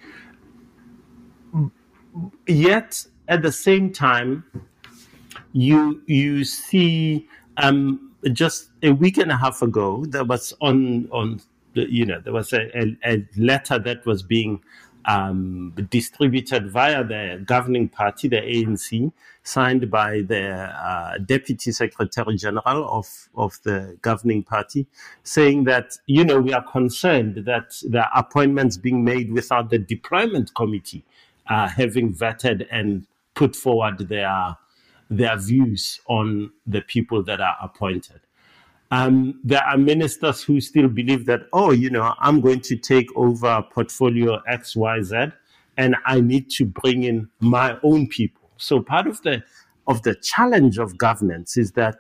Speaker 3: Yet at the same time, you see, just a week and a half ago, there was there was a letter that was being distributed via the governing party, the ANC, signed by the Deputy Secretary General of the governing party, saying that, we are concerned that the appointments being made without the deployment committee having vetted and put forward their views on the people that are appointed. There are ministers who still believe that, I'm going to take over portfolio XYZ and I need to bring in my own people. So part of the challenge of governance is that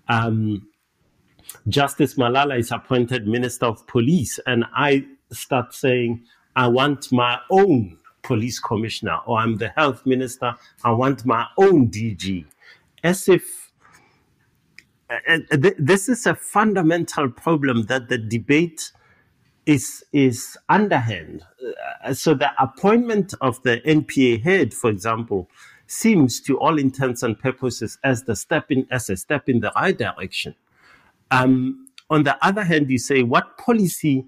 Speaker 3: Justice Malala is appointed Minister of Police, and I start saying, I want my own police commissioner, or I'm the health minister, I want my own DG. As if this is a fundamental problem, that the debate is underhand. So the appointment of the NPA head, for example, seems to all intents and purposes as a step in the right direction. On the other hand, you say, what policy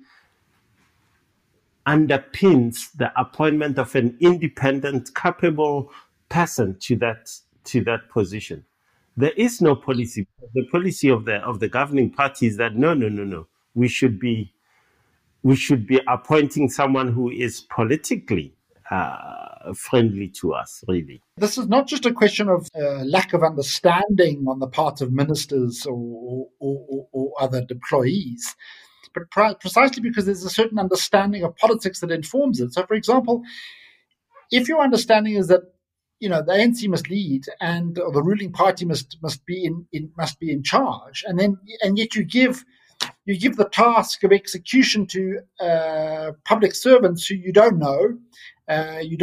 Speaker 3: underpins the appointment of an independent, capable person to that position? There is no policy. The policy of the governing party is that no. We should be appointing someone who is politically friendly to us, really.
Speaker 2: This is not just a question of lack of understanding on the part of ministers or other employees, but precisely because there's a certain understanding of politics that informs it. So, for example, if your understanding is that the ANC must lead and the ruling party must be in charge, and yet you give the task of execution to public servants who you don't know, you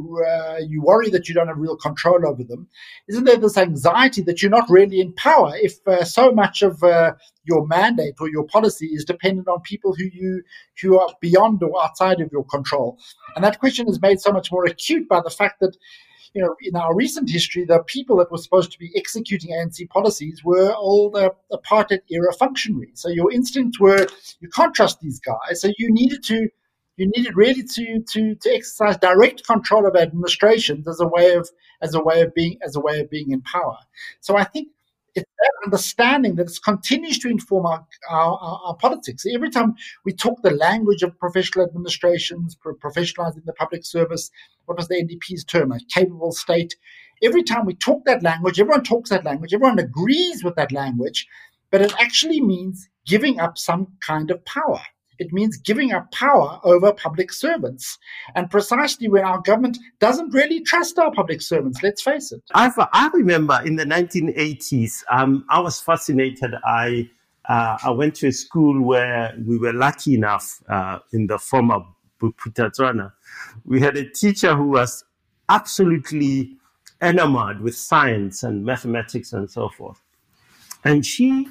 Speaker 2: worry that you don't have real control over them. Isn't there this anxiety that you're not really in power if so much of your mandate or your policy is dependent on people who are beyond or outside of your control? And that question is made so much more acute by the fact that, in our recent history, the people that were supposed to be executing ANC policies were all the apartheid-era functionaries. So your instincts were, you can't trust these guys. So you needed really to exercise direct control of administrations as a way of being in power. So I think it's that understanding that it continues to inform our politics. Every time we talk the language of professional administrations, professionalizing the public service, what was the NDP's term, a capable state? Every time we talk that language, everyone talks that language, everyone agrees with that language, but it actually means giving up some kind of power. It means giving up power over public servants. And precisely when our government doesn't really trust our public servants, let's face it.
Speaker 3: I remember in the 1980s, I was fascinated. I went to a school where we were lucky enough, in the former Buputatswana, we had a teacher who was absolutely enamored with science and mathematics and so forth. And she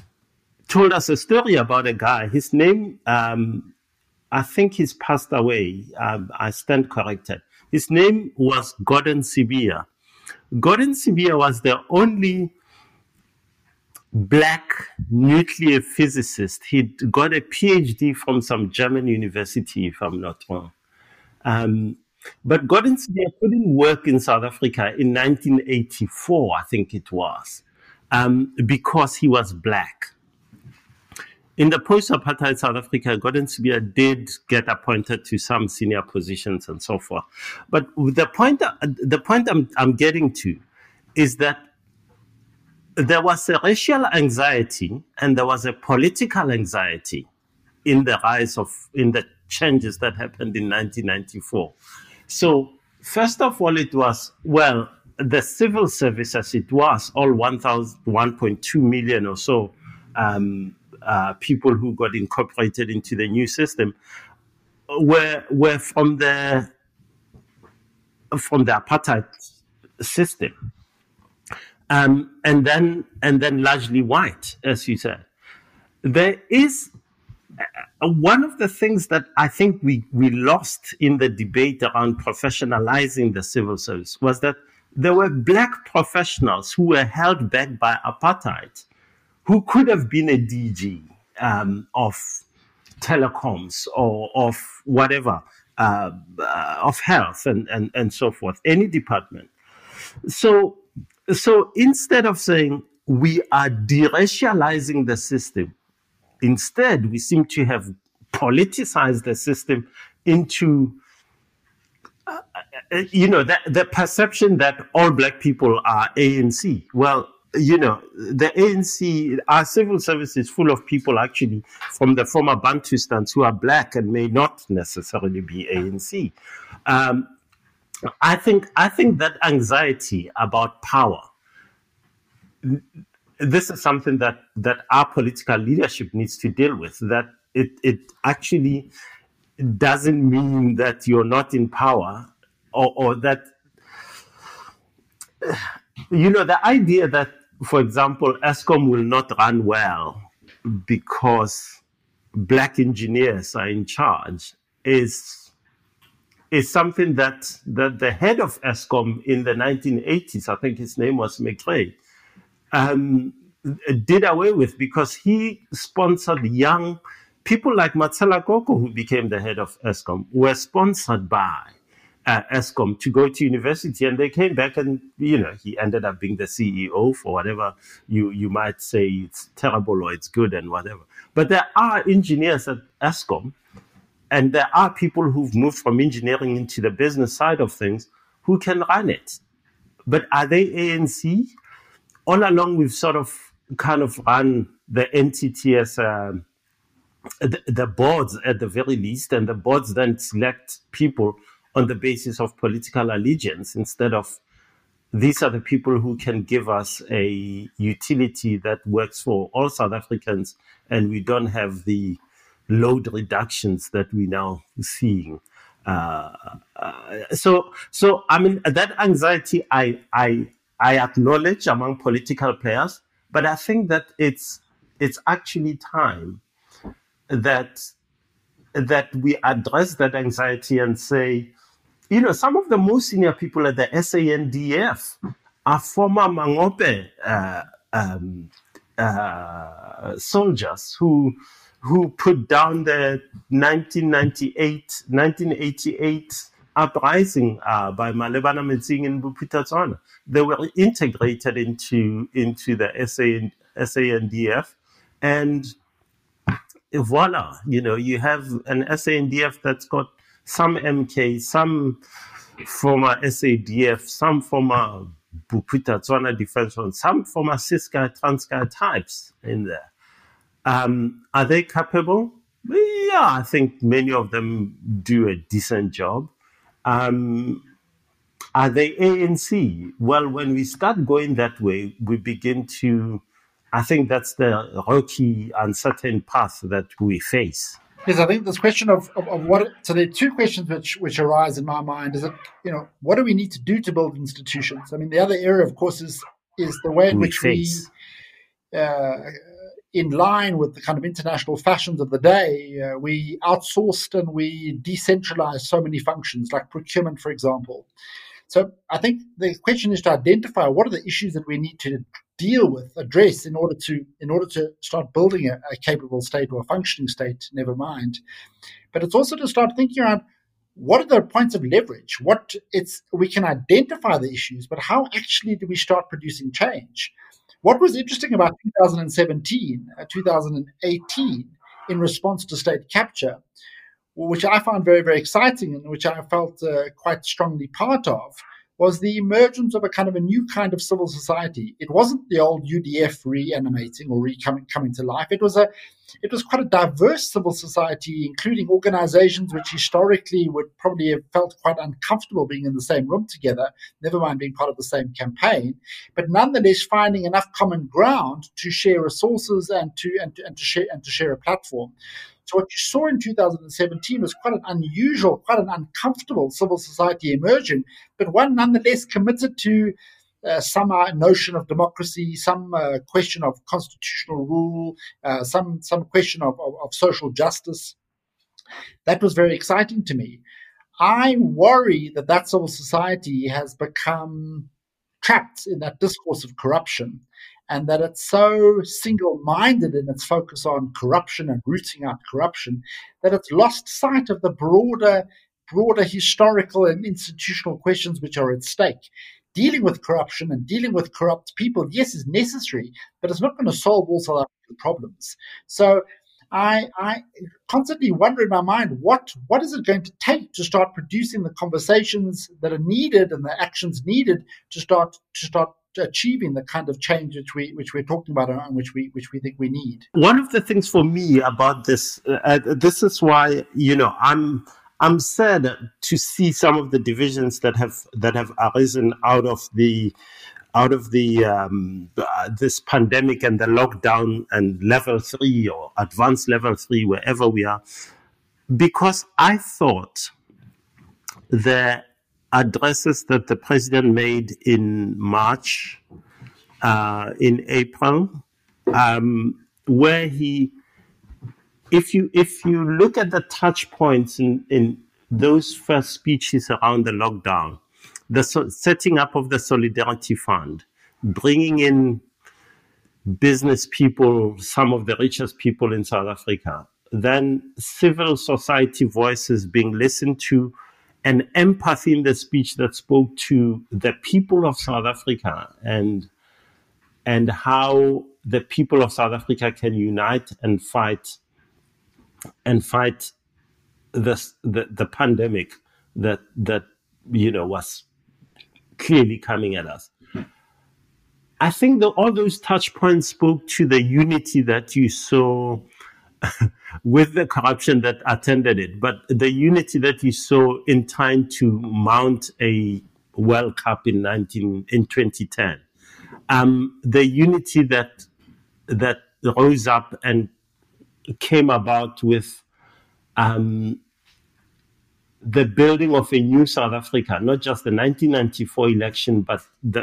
Speaker 3: told us a story about a guy. His name, I think he's passed away. I stand corrected. His name was Gordon Sibia. Gordon Sibia was the only black nuclear physicist. He'd got a PhD from some German university, if I'm not wrong. But Gordon Sibia couldn't work in South Africa in 1984, I think it was, because he was black. In the post-apartheid South Africa, Gordon Sibia did get appointed to some senior positions and so forth. But the point I'm getting to is that there was a racial anxiety and there was a political anxiety in the changes that happened in 1994. So first of all, it was, well, the civil service as it was, all 1.2 million or so people who got incorporated into the new system were from the apartheid system, and then largely white, as you said. There is one of the things that I think we lost in the debate around professionalizing the civil service was that there were black professionals who were held back by apartheid, who could have been a DG of telecoms or of whatever, of health and so forth, any department. So instead of saying we are deracializing the system, instead we seem to have politicized the system into the perception that all black people are ANC. Well, the ANC, our civil service is full of people actually from the former Bantustans who are black and may not necessarily be ANC. I think that anxiety about power, this is something that our political leadership needs to deal with, that it actually doesn't mean that you're not in power, or that, the idea that, for example, Eskom will not run well because black engineers are in charge is something that the head of Eskom in the 1980s, I think his name was McRae, did away with, because he sponsored young people like Matsela Koko, who became the head of Eskom, were sponsored by Eskom to go to university, and they came back, and he ended up being the CEO for whatever you might say it's terrible or it's good and whatever. But there are engineers at Eskom, and there are people who've moved from engineering into the business side of things who can run it. But are they ANC? All along, we've sort of kind of run the entity as the boards at the very least, and the boards then select people on the basis of political allegiance instead of these are the people who can give us a utility that works for all South Africans, and we don't have the load reductions that we're now seeing. So I mean, that anxiety I acknowledge among political players, but I think that it's actually time that we address that anxiety and say, some of the most senior people at the SANDF are former Mangope soldiers who put down the 1988 uprising by Malebana Metsing and Bupita Tswana. They were integrated into the SANDF, and voila, you have an SANDF that's got some MK, some former SADF, some former Bupita Tswana Defense Front, some former Ciskei, Transkei types in there. Are they capable? Yeah, I think many of them do a decent job. Are they ANC? Well, when we start going that way, we begin to, I think that's the rocky, uncertain path that we face.
Speaker 2: Yes, I think this question of what. So there are two questions which arise in my mind. Is it, what do we need to do to build institutions? I mean, the other area, of course, is the way in which we, in line with the kind of international fashions of the day, we outsourced and we decentralized so many functions, like procurement, for example. So I think the question is to identify what are the issues that we need to deal with, address in order to start building a capable state or a functioning state, never mind. But it's also to start thinking around what are the points of leverage? We can identify the issues, but how actually do we start producing change? What was interesting about 2017, 2018, in response to state capture, which I found very, very exciting and which I felt quite strongly part of, was the emergence of a kind of a new kind of civil society. It wasn't the old UDF reanimating or coming to life. It was quite a diverse civil society, including organizations which historically would probably have felt quite uncomfortable being in the same room together, never mind being part of the same campaign, but nonetheless finding enough common ground to share resources and to share a platform. So what you saw in 2017 was quite an unusual, quite an uncomfortable civil society emerging, but one nonetheless committed to some notion of democracy, some question of constitutional rule, some question of social justice. That was very exciting to me. I worry that civil society has become trapped in that discourse of corruption, and that it's so single-minded in its focus on corruption and rooting out corruption that it's lost sight of the broader historical and institutional questions which are at stake. Dealing with corruption and dealing with corrupt people, yes, is necessary, but it's not going to solve all South African problems. So I constantly wonder in my mind, what is it going to take to start producing the conversations that are needed and the actions needed to start achieving the kind of change which we're talking about and which we think we need.
Speaker 3: One of the things for me about this, this is why I'm sad to see some of the divisions that have arisen out of this pandemic and the lockdown and level 3 or advanced level 3, wherever we are, because I thought the addresses that the president made in March, in April, where he, if you look at the touch points in those first speeches around the lockdown, the setting up of the Solidarity Fund, bringing in business people, some of the richest people in South Africa, then civil society voices being listened to, and empathy in the speech that spoke to the people of South Africa and how the people of South Africa can unite and fight the pandemic that was clearly coming at us. I think that all those touch points spoke to the unity that you saw with the corruption that attended it, but the unity that you saw in time to mount a World Cup in 2010, the unity that rose up and came about with the building of a new South Africa, not just the 1994 election, but the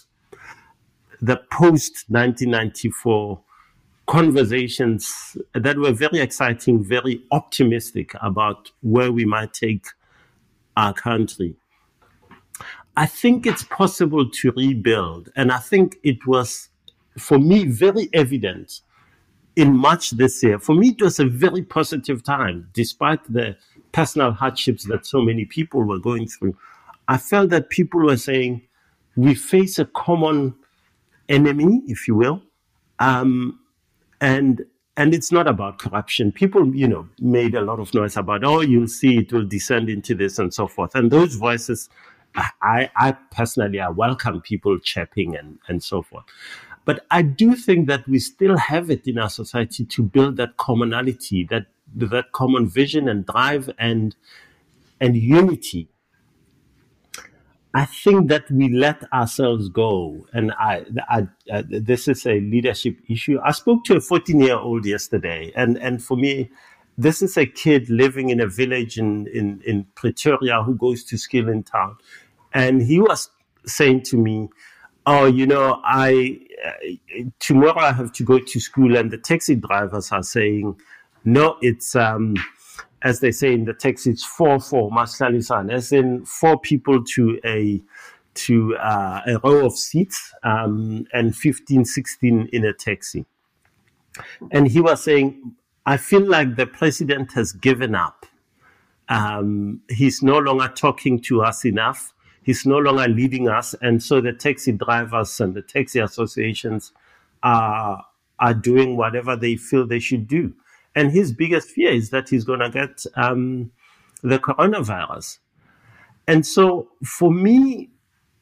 Speaker 3: post-1994 conversations that were very exciting, very optimistic about where we might take our country. I think it's possible to rebuild. And I think it was, for me, very evident in March this year. For me, it was a very positive time, despite the personal hardships that so many people were going through. I felt that people were saying, we face a common enemy, if you will, and it's not about corruption. People, made a lot of noise about, you'll see it will descend into this and so forth. And those voices, I personally, I welcome people chirping and so forth. But I do think that we still have it in our society to build that commonality, that common vision and drive and unity. I think that we let ourselves go, and this is a leadership issue. I spoke to a 14-year-old yesterday, and for me, this is a kid living in a village in Pretoria who goes to school in town, and he was saying to me, tomorrow I have to go to school, and the taxi drivers are saying, no, it's as they say in the text, it's 4-4, Maslalisan, as in 4 people to a row of seats, and 15, 16 in a taxi. And he was saying, I feel like the president has given up. He's no longer talking to us enough. He's no longer leading us. And so the taxi drivers and the taxi associations are doing whatever they feel they should do. And his biggest fear is that he's going to get the coronavirus. And so for me,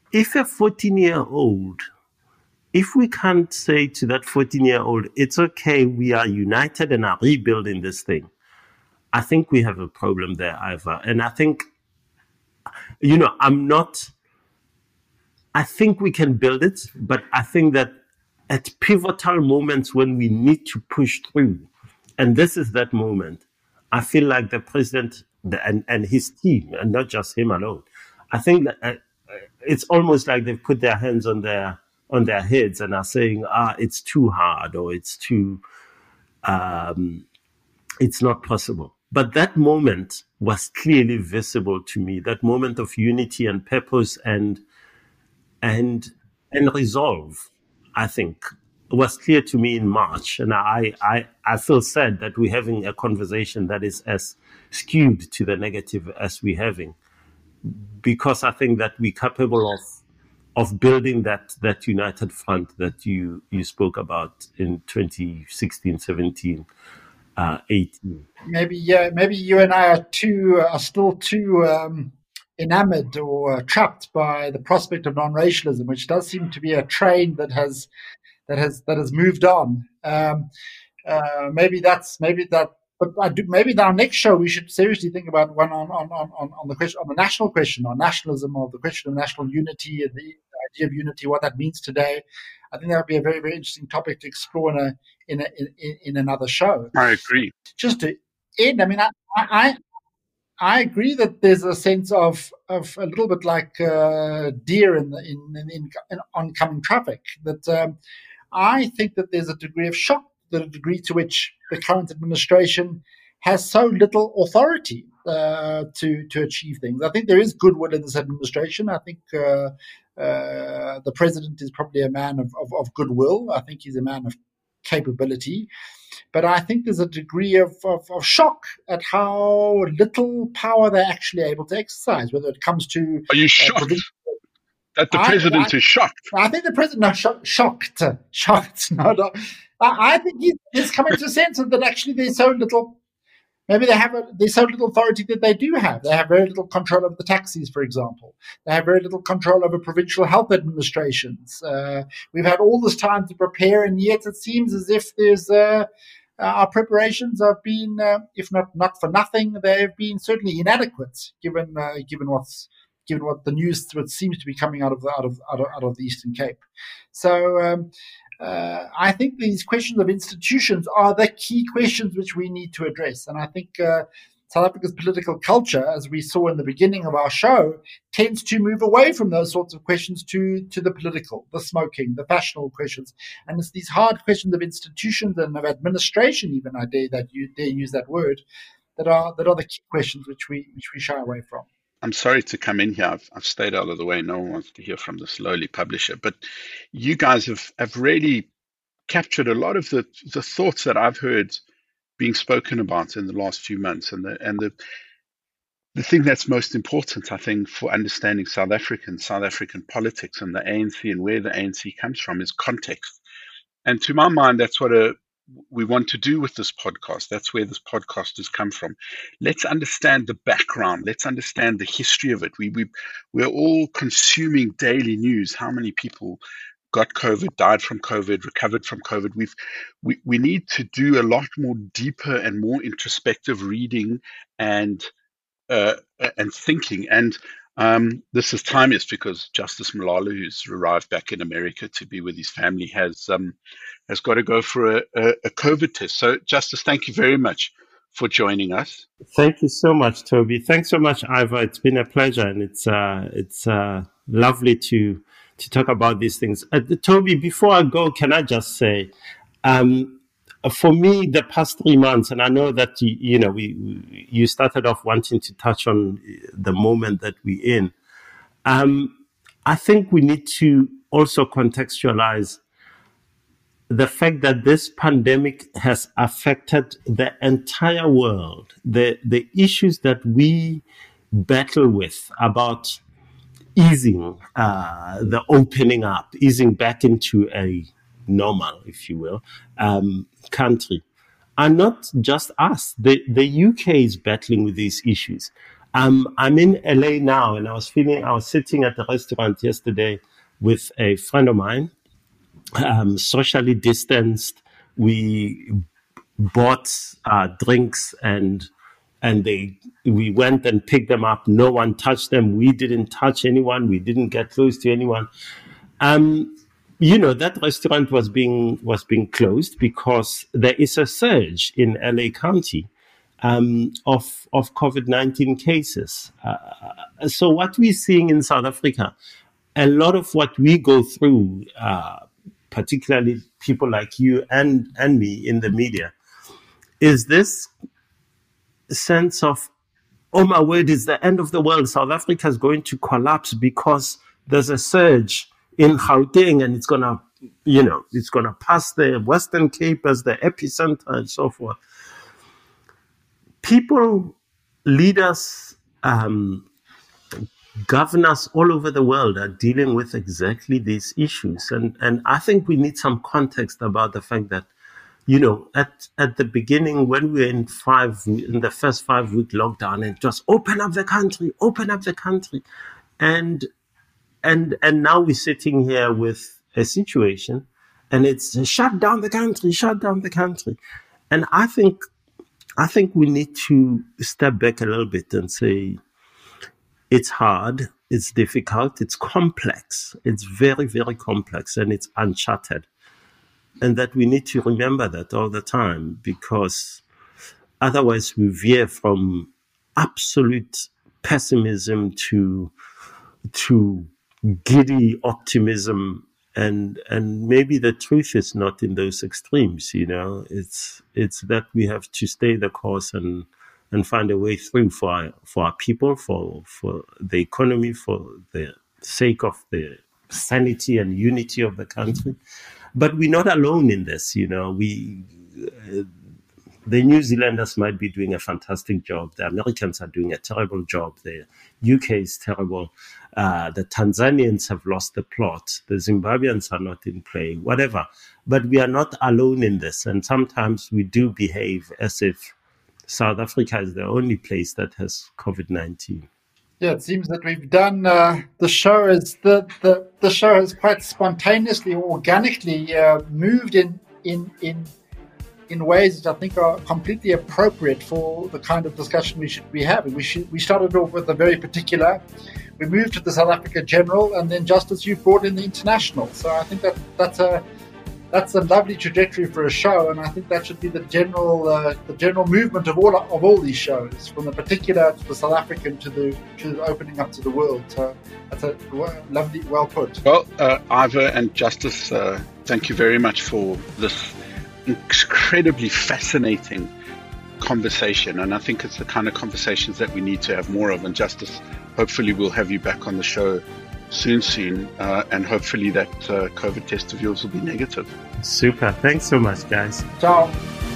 Speaker 3: if a 14-year-old, if we can't say to that 14-year-old, it's okay, we are united and are rebuilding this thing, I think we have a problem there, Ivor. And I think, I think we can build it, but I think that at pivotal moments when we need to push through, and this is that moment, I feel like the president and his team, and not just him alone, I think that it's almost like they've put their hands on their heads and are saying, it's too hard, or it's not possible. But that moment was clearly visible to me, that moment of unity and purpose and resolve, I think, was clear to me in March. And I feel sad that we're having a conversation that is as skewed to the negative as we're having, because I think that we're capable of building that united front that you spoke about in 2016, 17, 18.
Speaker 2: Maybe you and I are still too enamored or trapped by the prospect of non-racialism, which does seem to be a train that has moved on. Maybe our next show we should seriously think about one on the question, on the national question, on nationalism, or the question of national unity and the idea of unity, what that means today. I think that would be a very, very interesting topic to explore in another show.
Speaker 1: I agree.
Speaker 2: Just to end, I mean, I agree that there's a sense of a little bit like deer in oncoming traffic. That I think that there's a degree of shock, the degree to which the current administration has so little authority to achieve things. I think there is goodwill in this administration. I think the president is probably a man of goodwill. I think he's a man of capability. But I think there's a degree of shock at how little power they're actually able to exercise, whether it comes to...
Speaker 1: Are you shocked that the president is shocked?
Speaker 2: I think the president is shocked. No. I think he's coming to a sense of that actually there's so little... Maybe there's so little authority that they do have. They have very little control over the taxis, for example. They have very little control over provincial health administrations. We've had all this time to prepare, and yet it seems as if our preparations have been, if not for nothing, they have been certainly inadequate, given what the news what seems to be coming out of the Eastern Cape. So. I think these questions of institutions are the key questions which we need to address. And I think South Africa's political culture, as we saw in the beginning of our show, tends to move away from those sorts of questions to the political, the smoking, the fashionable questions. And it's these hard questions of institutions and of administration, even, I dare use that word, that are the key questions which we shy away from.
Speaker 1: I'm sorry to come in here. I've stayed out of the way. No one wants to hear from this lowly publisher. But you guys have really captured a lot of the thoughts that I've heard being spoken about in the last few months. And the thing that's most important, I think, for understanding South African politics and the ANC and where the ANC comes from is context. And to my mind, that's what we want to do with this podcast. That's where this podcast has come from. Let's understand the background. Let's understand the history of it. We're all consuming daily news. How many people got COVID, died from COVID, recovered from COVID? We need to do a lot more deeper and more introspective reading and thinking. And this is timeless because Justice Malala, who's arrived back in America to be with his family, has got to go for a COVID test. So, Justice, thank you very much for joining us.
Speaker 3: Thank you so much, Toby. Thanks so much, Ivor. It's been a pleasure, and it's lovely to talk about these things. Toby, before I go, can I just say, for me, the past 3 months, and I know that you started off wanting to touch on the moment that we're in. I think we need to also contextualize the fact that this pandemic has affected the entire world. The issues that we battle with about easing the opening up, easing back into a normal, if you will, country, are not just us. The UK is battling with these issues. I'm in LA now, and I was sitting at a restaurant yesterday with a friend of mine, socially distanced. We bought drinks and we went and picked them up. No one touched them. We didn't touch anyone. We didn't get close to anyone. That restaurant was being closed because there is a surge in LA County of COVID-19 cases. So what we're seeing in South Africa, a lot of what we go through, particularly people like you and me in the media, is this sense of, oh my word, it's the end of the world. South Africa is going to collapse because there's a surge in Gauteng, and it's gonna pass the Western Cape as the epicenter and so forth. People, leaders, governors all over the world are dealing with exactly these issues. And I think we need some context about the fact that, at the beginning, when we were in the first 5-week lockdown, and just open up the country. And now we're sitting here with a situation, and it's shut down the country. And I think we need to step back a little bit and say, it's hard, it's difficult, it's complex, it's very, very complex, and it's uncharted. And that we need to remember that all the time, because otherwise we veer from absolute pessimism to giddy optimism, and maybe the truth is not in those extremes. It's that we have to stay the course and find a way through for our people, for the economy, for the sake of the sanity and unity of the country. But we're not alone in this. The New Zealanders might be doing a fantastic job. The Americans are doing a terrible job. The UK is terrible. The Tanzanians have lost the plot. The Zimbabweans are not in play, whatever. But we are not alone in this. And sometimes we do behave as if South Africa is the only place that has COVID-19.
Speaker 2: Yeah, it seems that we've done the show has quite spontaneously, organically moved in ways that I think are completely appropriate for the kind of discussion we should be having. We started off with a very particular. We moved to the South Africa general, and then just as you brought in the international. So I think that's a lovely trajectory for a show, and I think that should be the general movement of all these shows, from the particular to the South African to the opening up to the world. So that's a lovely, well put.
Speaker 1: Well, Ivor and Justice, thank you very much for this incredibly fascinating conversation, and I think it's the kind of conversations that we need to have more of. And Justice, hopefully we'll have you back on the show soon, and hopefully that COVID test of yours will be negative.
Speaker 3: Super. Thanks so much, guys.
Speaker 2: Ciao.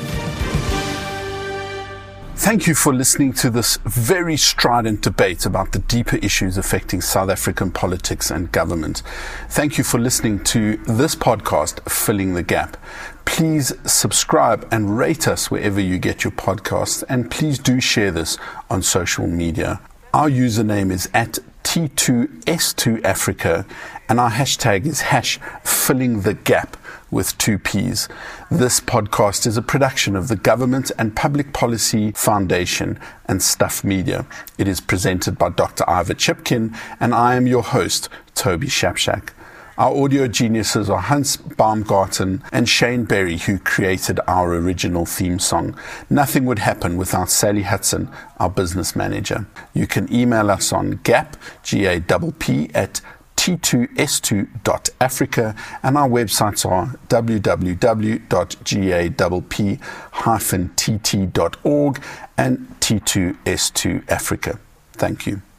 Speaker 1: Thank you for listening to this very strident debate about the deeper issues affecting South African politics and government. Thank you for listening to this podcast, Filling the Gap. Please subscribe and rate us wherever you get your podcasts, and please do share this on social media. Our username is at T2S2Africa, and our hashtag is #FillingTheGap with 2 Ps. This podcast is a production of the Government and Public Policy Foundation and Stuff Media. It is presented by Dr. Ivor Chipkin, and I am your host, Toby Shapshak. Our audio geniuses are Hans Baumgarten and Shane Berry, who created our original theme song. Nothing would happen without Sally Hudson, our business manager. You can email us on GAP, GAPP, at T2S2.Africa, and our websites are www.gapp-tt.org and T2S2 Africa. Thank you.